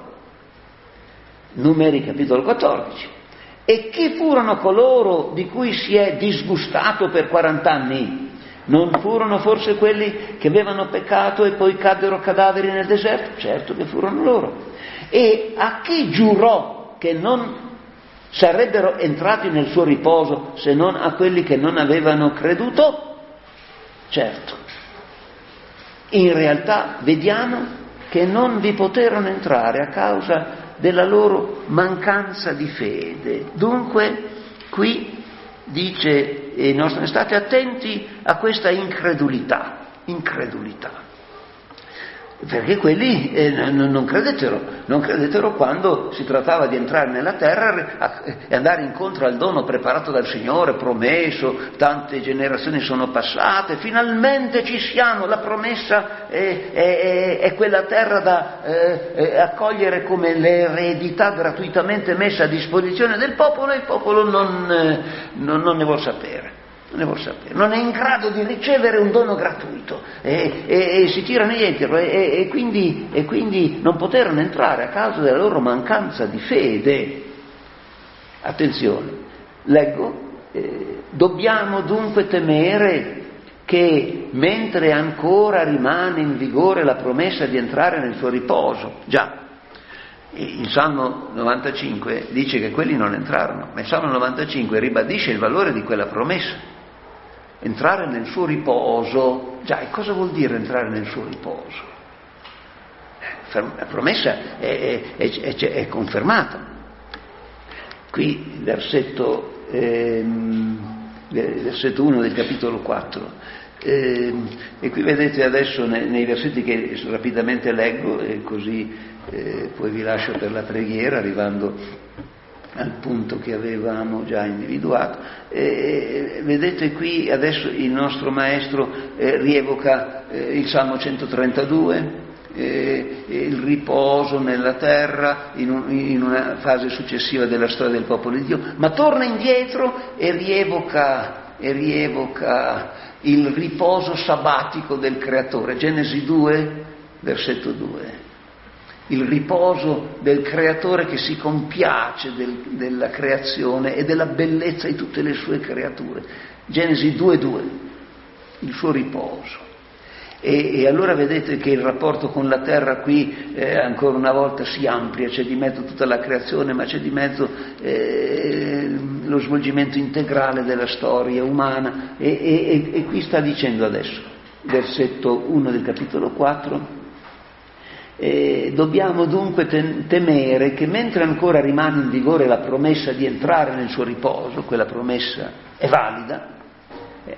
Numeri capitolo quattordici. E chi furono coloro di cui si è disgustato per quarant'anni? Non furono forse quelli che avevano peccato e poi caddero cadaveri nel deserto? Certo che furono loro. E a chi giurò che non sarebbero entrati nel suo riposo se non a quelli che non avevano creduto? Certo. In realtà vediamo che non vi poterono entrare a causa della loro mancanza di fede. Dunque qui dice il nostro, state attenti a questa incredulità, incredulità, perché quelli eh, non credettero, non credettero quando si trattava di entrare nella terra e andare incontro al dono preparato dal Signore, promesso, tante generazioni sono passate, finalmente ci siamo, la promessa è, è, è quella terra da eh, accogliere come l'eredità gratuitamente messa a disposizione del popolo, e il popolo non, non, non ne vuol sapere. Non ne vuol sapere, non è in grado di ricevere un dono gratuito e, e, e si tirano indietro e, e, quindi, e quindi non poterono entrare a causa della loro mancanza di fede. Attenzione, leggo, eh, dobbiamo dunque temere che mentre ancora rimane in vigore la promessa di entrare nel suo riposo, già, il Salmo novantacinque dice che quelli non entrarono, ma il Salmo novantacinque ribadisce il valore di quella promessa. Entrare nel suo riposo, già, e cosa vuol dire entrare nel suo riposo? La promessa è, è, è, è confermata. Qui il versetto, ehm, versetto uno del capitolo quattro, ehm, e qui vedete adesso nei, nei versetti che rapidamente leggo, e così eh, poi vi lascio per la preghiera, arrivando al punto che avevamo già individuato. Eh, vedete qui adesso il nostro maestro eh, rievoca eh, il Salmo centotrentadue, eh, il riposo nella terra in, un, in una fase successiva della storia del popolo di Dio, ma torna indietro e rievoca, e rievoca il riposo sabbatico del Creatore. Genesi due, versetto due. Il riposo del Creatore che si compiace del, della creazione e della bellezza di tutte le sue creature. Genesi due due, il suo riposo. E, e allora vedete che il rapporto con la terra qui eh, ancora una volta si amplia, c'è di mezzo tutta la creazione, ma c'è di mezzo eh, lo svolgimento integrale della storia umana. E, e, e qui sta dicendo adesso, versetto uno del capitolo quattro, eh, dobbiamo dunque temere che mentre ancora rimane in vigore la promessa di entrare nel suo riposo, quella promessa è valida, eh,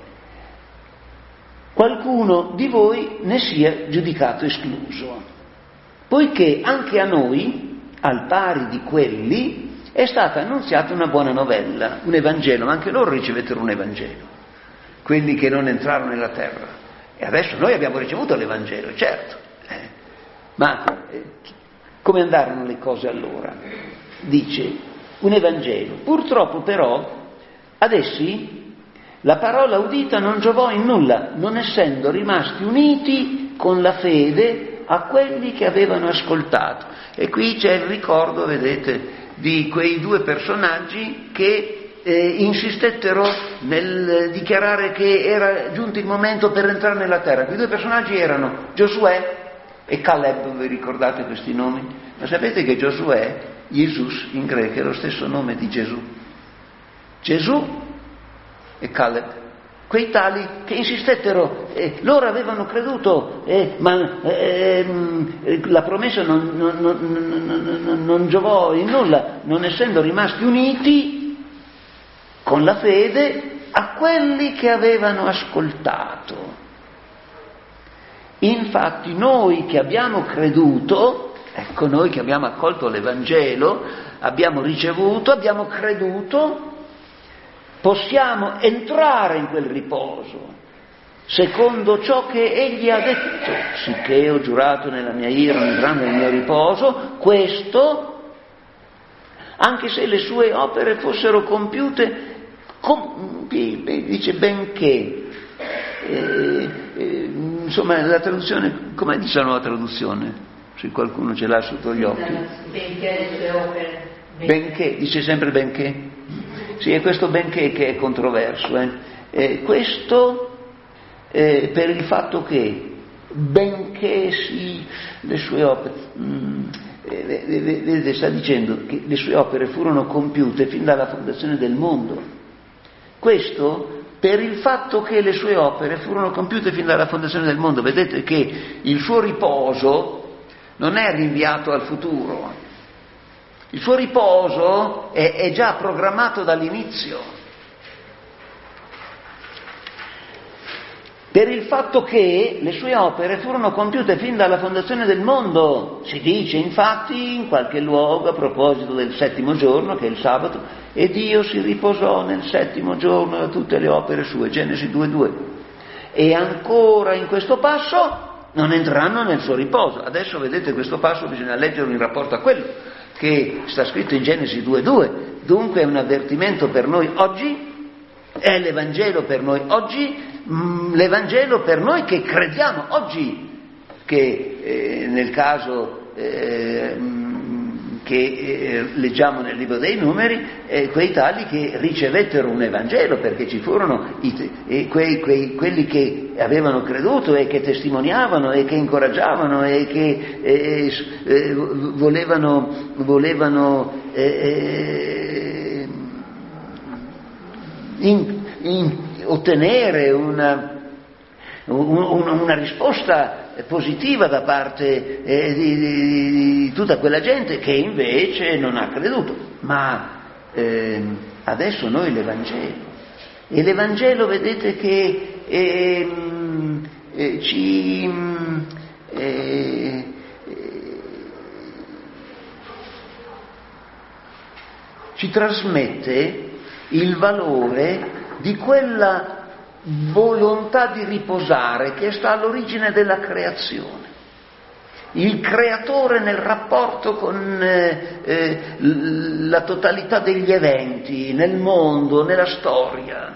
qualcuno di voi ne sia giudicato escluso, poiché anche a noi, al pari di quelli, è stata annunziata una buona novella, un Evangelo, ma anche loro ricevettero un Evangelo, quelli che non entrarono nella terra. E adesso noi abbiamo ricevuto l'Evangelo, certo. Eh. Ma eh, come andarono le cose allora? Dice, un Evangelo. Purtroppo però ad essi la parola udita non giovò in nulla, non essendo rimasti uniti con la fede a quelli che avevano ascoltato. E qui c'è il ricordo, vedete, di quei due personaggi che eh, insistettero nel dichiarare che era giunto il momento per entrare nella terra. Quei due personaggi erano Giosuè e Caleb, vi ricordate questi nomi? Ma sapete che Giosuè, Jesus in greco, è lo stesso nome di Gesù. Gesù e Caleb, quei tali che insistettero, eh, loro avevano creduto, eh, ma eh, eh, la promessa non, non, non, non, non giovò in nulla, non essendo rimasti uniti con la fede a quelli che avevano ascoltato. Infatti noi che abbiamo creduto, ecco noi che abbiamo accolto l'Evangelo, abbiamo ricevuto, abbiamo creduto, possiamo entrare in quel riposo, secondo ciò che Egli ha detto, sicché ho giurato nella mia ira, non entreranno nel mio riposo, questo, anche se le sue opere fossero compiute, com, dice benché, eh, eh, insomma la traduzione, come dice la nuova traduzione? Se qualcuno ce l'ha sotto gli occhi. Benché le sue opere. Benché, dice sempre benché. Sì, è questo benché che è controverso. Eh. Eh, questo eh, per il fatto che, benché sì, le sue opere, mm, eh, vedete, sta dicendo che le sue opere furono compiute fin dalla fondazione del mondo. Questo per il fatto che le sue opere furono compiute fin dalla fondazione del mondo. Vedete che il suo riposo non è rinviato al futuro. Il suo riposo è, è già programmato dall'inizio, per il fatto che le sue opere furono compiute fin dalla fondazione del mondo. Si dice infatti in qualche luogo a proposito del settimo giorno, che è il sabato, e Dio si riposò nel settimo giorno da tutte le opere sue, Genesi due due. E ancora in questo passo non entreranno nel suo riposo. Adesso vedete questo passo bisogna leggerlo in rapporto a quello che sta scritto in Genesi due due, dunque è un avvertimento per noi oggi, è l'Evangelo per noi oggi, mh, l'Evangelo per noi che crediamo oggi, che eh, nel caso eh, mh, che eh, leggiamo nel libro dei Numeri, eh, quei tali che ricevettero un Evangelo, perché ci furono i, eh, quei, quei, quelli che avevano creduto e che testimoniavano e che incoraggiavano e che eh, eh, volevano, volevano eh, in, in, ottenere una, una, una risposta positiva da parte eh, di, di, di tutta quella gente che invece non ha creduto. Ma eh, adesso noi l'Evangelo, e l'Evangelo vedete che eh, eh, ci eh, ci trasmette il valore di quella volontà di riposare che sta all'origine della creazione. Il creatore nel rapporto con eh, eh, la totalità degli eventi, nel mondo, nella storia.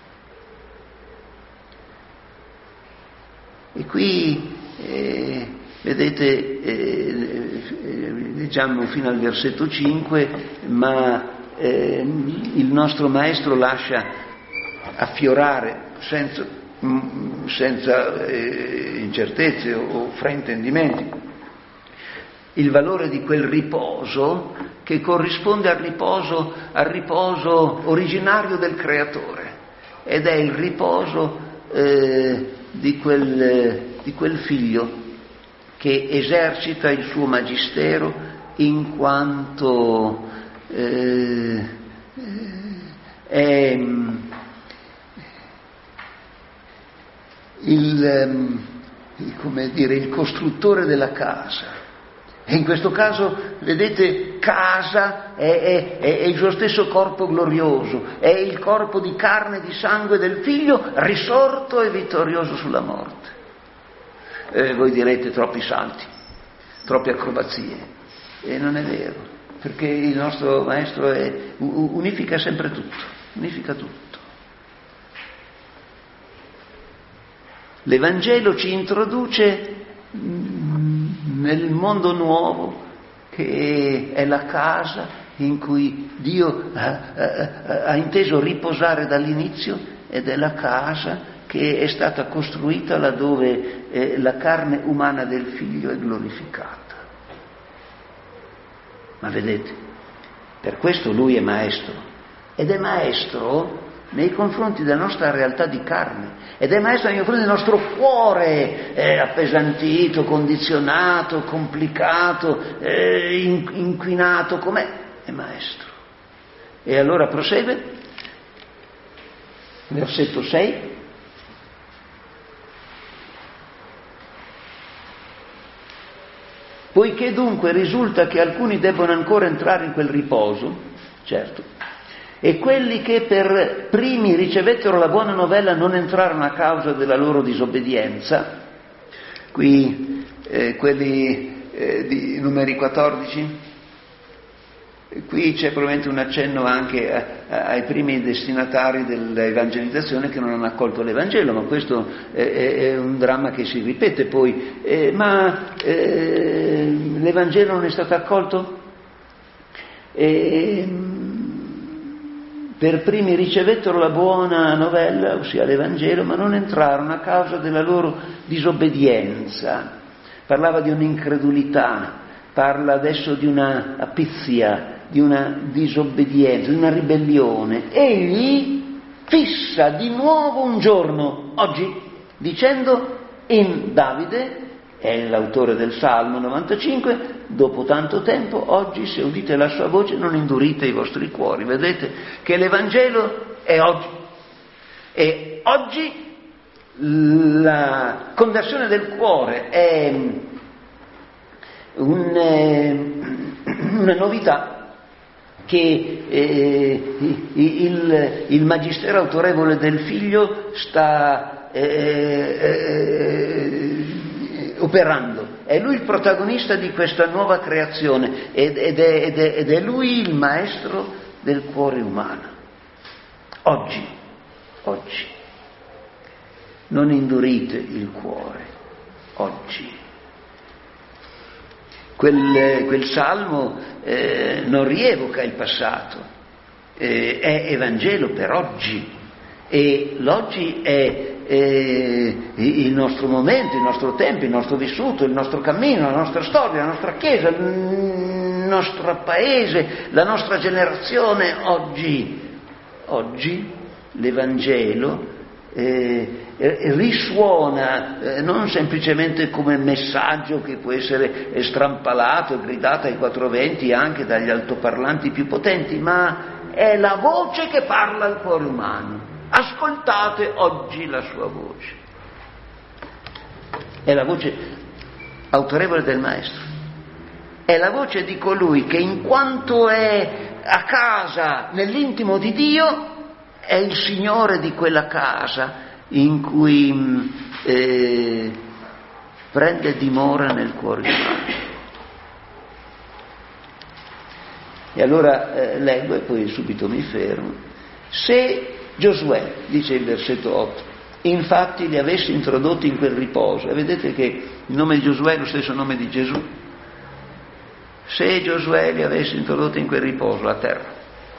E qui eh, vedete, eh, leggiamo fino al versetto cinque, ma eh, il nostro maestro lascia affiorare senza, senza eh, incertezze o fraintendimenti il valore di quel riposo che corrisponde al riposo, al riposo originario del Creatore, ed è il riposo eh, di, quel, di quel figlio che esercita il suo magistero in quanto eh, è il, come dire, il costruttore della casa. E in questo caso, vedete, casa è, è, è il suo stesso corpo glorioso, è il corpo di carne e di sangue del figlio risorto e vittorioso sulla morte. Eh, voi direte troppi salti, troppe acrobazie. E non è vero, perché il nostro maestro è, unifica sempre tutto, unifica tutto. L'Evangelo ci introduce nel mondo nuovo che è la casa in cui Dio ha, ha, ha inteso riposare dall'inizio, ed è la casa che è stata costruita laddove eh, la carne umana del figlio è glorificata. Ma vedete, per questo lui è maestro, ed è maestro nei confronti della nostra realtà di carne, ed è maestro nei confronti del nostro cuore eh, appesantito, condizionato, complicato, eh, inquinato, com'è? È maestro. E allora prosegue, versetto sei. Poiché dunque risulta che alcuni debbono ancora entrare in quel riposo, certo, e quelli che per primi ricevettero la buona novella non entrarono a causa della loro disobbedienza, qui eh, quelli eh, di numeri quattordici, qui c'è probabilmente un accenno anche a, a, ai primi destinatari dell'evangelizzazione che non hanno accolto l'Evangelo, ma questo è, è un dramma che si ripete poi. Eh, ma eh, l'Evangelo non è stato accolto? Eh, per primi ricevettero la buona novella, ossia l'Evangelo, ma non entrarono a causa della loro disobbedienza. Parlava di un'incredulità, parla adesso di una apizia, di una disobbedienza, di una ribellione. Egli fissa di nuovo un giorno, oggi, dicendo in Davide, è l'autore del Salmo novantacinque, dopo tanto tempo, oggi se udite la sua voce non indurite i vostri cuori. Vedete che l'Evangelo è oggi. E oggi la conversione del cuore è un, una novità che eh, il, il magistero autorevole del Figlio sta eh, eh, operando. È lui il protagonista di questa nuova creazione ed, ed, è, ed, è, ed è lui il maestro del cuore umano. Oggi, oggi, non indurite il cuore, oggi. Quel, quel salmo eh, non rievoca il passato, eh, è Evangelo per oggi, e l'oggi è eh, il nostro momento, il nostro tempo, il nostro vissuto, il nostro cammino, la nostra storia, la nostra Chiesa, il nostro paese, la nostra generazione. Oggi, oggi l'Evangelo eh, risuona eh, non semplicemente come messaggio che può essere strampalato e gridato ai quattro venti anche dagli altoparlanti più potenti, ma è la voce che parla al cuore umano. Ascoltate oggi la sua voce. È la voce autorevole del Maestro. È la voce di colui che, in quanto è a casa nell'intimo di Dio, è il Signore di quella casa in cui eh, prende dimora nel cuore umano. E allora eh, leggo e poi subito mi fermo. Se Giosuè, dice il versetto otto, infatti li avesse introdotti in quel riposo, e vedete che il nome di Giosuè è lo stesso nome di Gesù. Se Giosuè li avesse introdotti in quel riposo, la terra,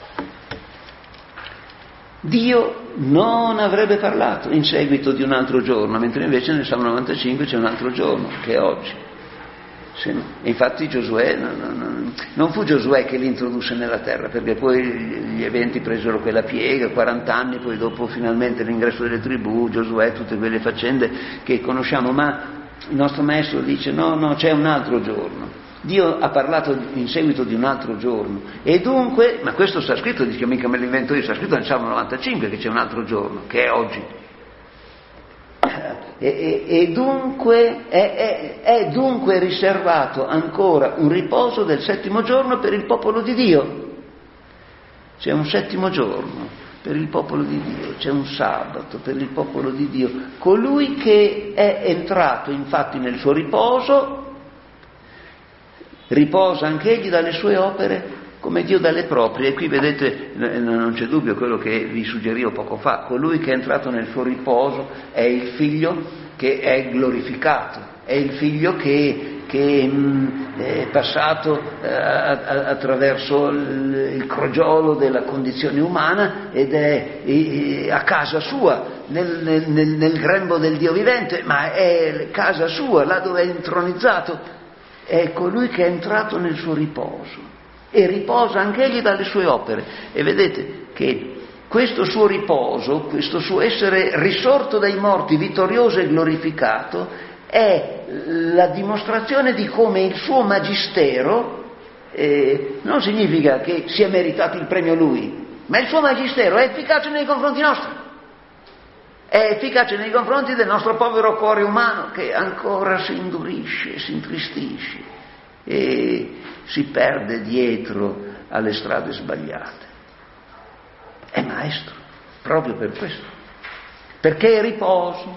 Dio non avrebbe parlato in seguito di un altro giorno, mentre invece nel Salmo novantacinque c'è un altro giorno, che è oggi. Se no. Infatti Giosuè, non, non, non fu Giosuè che li introdusse nella terra, perché poi gli eventi presero quella piega, quaranta anni, poi dopo finalmente l'ingresso delle tribù, Giosuè, tutte quelle faccende che conosciamo, ma il nostro maestro dice no, no, c'è un altro giorno. Dio ha parlato in seguito di un altro giorno, e dunque, ma questo sta scritto, dice che mica me lo invento io, sta scritto nel Salmo novantacinque che c'è un altro giorno, che è oggi. E, e, e dunque è, è, è dunque riservato ancora un riposo del settimo giorno per il popolo di Dio. C'è un settimo giorno per il popolo di Dio, c'è un sabato per il popolo di Dio. Colui che è entrato infatti nel suo riposo riposa anche egli dalle sue opere come Dio dalle proprie. E qui vedete, non c'è dubbio quello che vi suggerivo poco fa, colui che è entrato nel suo riposo è il figlio che è glorificato, è il figlio che, che mh, è passato eh, attraverso il, il crogiolo della condizione umana ed è eh, a casa sua, nel, nel, nel grembo del Dio vivente, ma è casa sua, là dove è intronizzato. È colui che è entrato nel suo riposo e riposa anche egli dalle sue opere. E vedete che questo suo riposo, questo suo essere risorto dai morti, vittorioso e glorificato, è la dimostrazione di come il suo magistero eh, non significa che si è meritato il premio lui, ma il suo magistero è efficace nei confronti nostri. È efficace nei confronti del nostro povero cuore umano che ancora si indurisce, si intristisce e si perde dietro alle strade sbagliate. È maestro, proprio per questo, perché è riposo.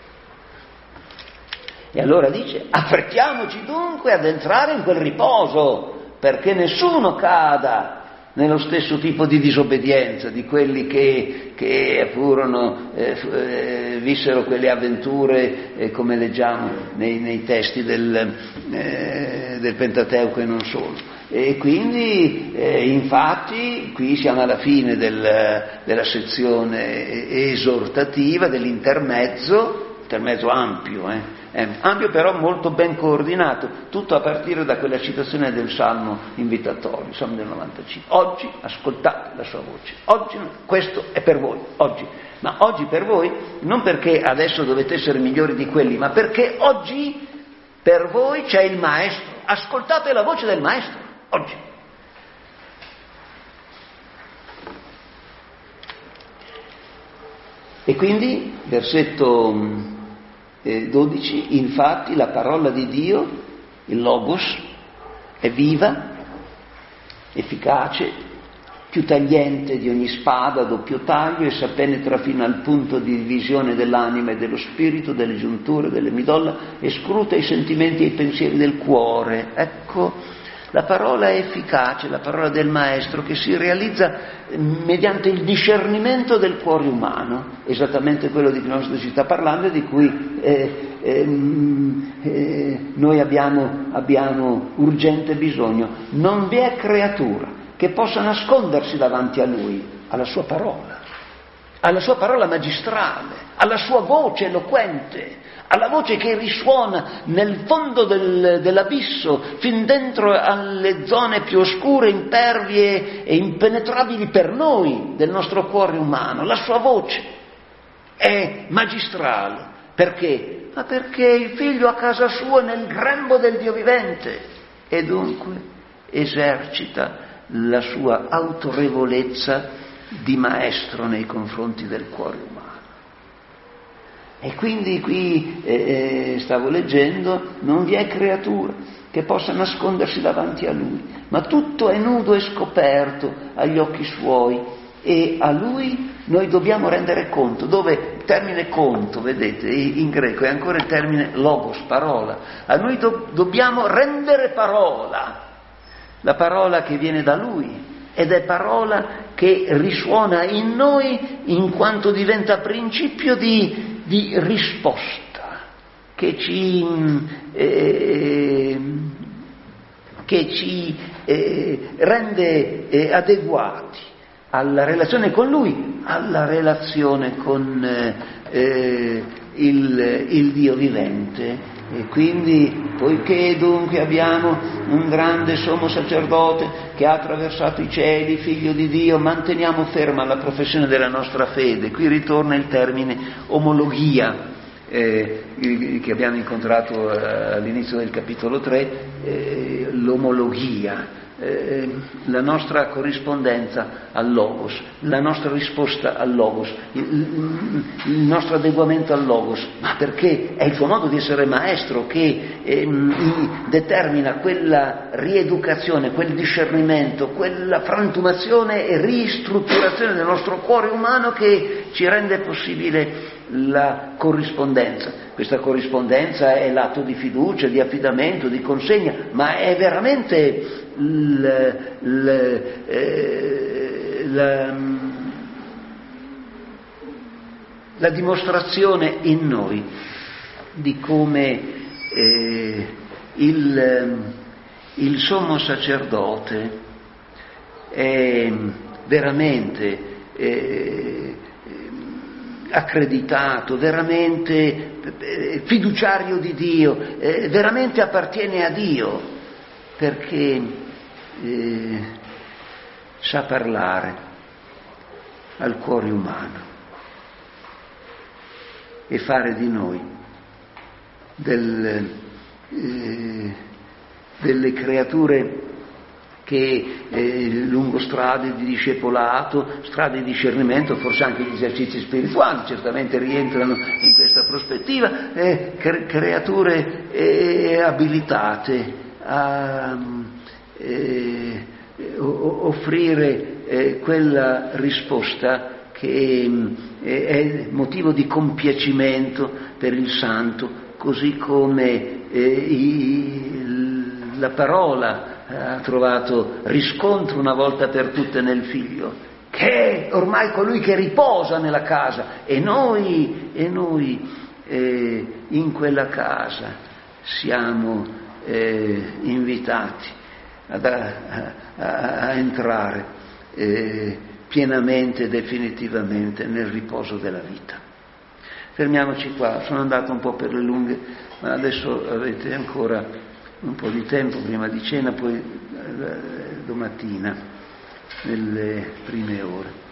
E allora dice, affrettiamoci dunque ad entrare in quel riposo, perché nessuno cada nello stesso tipo di disobbedienza di quelli che, che furono, eh, eh, vissero quelle avventure, eh, come leggiamo nei, nei testi del, eh, del Pentateuco e non solo. E quindi, eh, infatti, qui siamo alla fine del, della sezione esortativa, dell'intermezzo, intermezzo ampio, eh, eh, ampio però molto ben coordinato, tutto a partire da quella citazione del Salmo invitatorio, Salmo del novantacinque. Oggi ascoltate la sua voce, oggi questo è per voi, oggi, ma oggi per voi non perché adesso dovete essere migliori di quelli, ma perché oggi per voi c'è il Maestro, ascoltate la voce del Maestro, oggi. E quindi, versetto dodici, infatti la parola di Dio, il Logos, è viva, efficace, più tagliente di ogni spada a doppio taglio, essa penetra fino al punto di divisione dell'anima e dello spirito, delle giunture, delle midolla, e scruta i sentimenti e i pensieri del cuore. Ecco, la parola è efficace, la parola del Maestro, che si realizza mediante il discernimento del cuore umano, esattamente quello di cui il nostro ci sta parlando e di cui eh, eh, eh, noi abbiamo, abbiamo urgente bisogno. Non vi è creatura che possa nascondersi davanti a Lui, alla Sua parola, alla Sua parola magistrale, alla Sua voce eloquente, alla voce che risuona nel fondo del, dell'abisso, fin dentro alle zone più oscure, impervie e impenetrabili per noi del nostro cuore umano. La sua voce è magistrale. Perché? Ma perché il figlio a casa sua nel grembo del Dio vivente e dunque esercita la sua autorevolezza di maestro nei confronti del cuore umano. E quindi qui eh, stavo leggendo, non vi è creatura che possa nascondersi davanti a Lui, ma tutto è nudo e scoperto agli occhi Suoi, e a Lui noi dobbiamo rendere conto. Dove il termine conto, vedete, in greco è ancora il termine logos, parola. A Lui do- dobbiamo rendere parola, la parola che viene da Lui, ed è parola che risuona in noi in quanto diventa principio di di risposta che ci, eh, che ci eh, rende eh, adeguati alla relazione con Lui, alla relazione con eh, il, il Dio vivente E quindi, poiché dunque abbiamo un grande sommo sacerdote che ha attraversato i cieli, figlio di Dio, manteniamo ferma la professione della nostra fede. Qui ritorna il termine omologia, eh, che abbiamo incontrato all'inizio del capitolo tre, eh, l'omologia. Eh, la nostra corrispondenza al Logos, la nostra risposta al Logos, il, il, il nostro adeguamento al Logos, ma perché è il suo modo di essere maestro che eh, determina quella rieducazione, quel discernimento, quella frantumazione e ristrutturazione del nostro cuore umano che ci rende possibile la corrispondenza. Questa corrispondenza è l'atto di fiducia, di affidamento, di consegna, ma è veramente l, l, eh, la, la dimostrazione in noi di come eh, il, il sommo sacerdote è veramente eh, accreditato, veramente fiduciario di Dio, eh, veramente appartiene a Dio, perché eh, sa parlare al cuore umano e fare di noi del, eh, delle creature che eh, lungo strade di discepolato, strade di discernimento, forse anche gli esercizi spirituali certamente rientrano in questa prospettiva, eh, cre- creature eh, abilitate a eh, o- offrire eh, quella risposta che eh, è motivo di compiacimento per il Santo, così come eh, i, la parola ha trovato riscontro una volta per tutte nel Figlio, che è ormai colui che riposa nella casa, e noi, e noi eh, in quella casa siamo eh, invitati ad, a, a, a entrare eh, pienamente e definitivamente nel riposo della vita. Fermiamoci qua, sono andato un po' per le lunghe, ma adesso avete ancora un po' di tempo prima di cena, poi eh, domattina, nelle prime ore.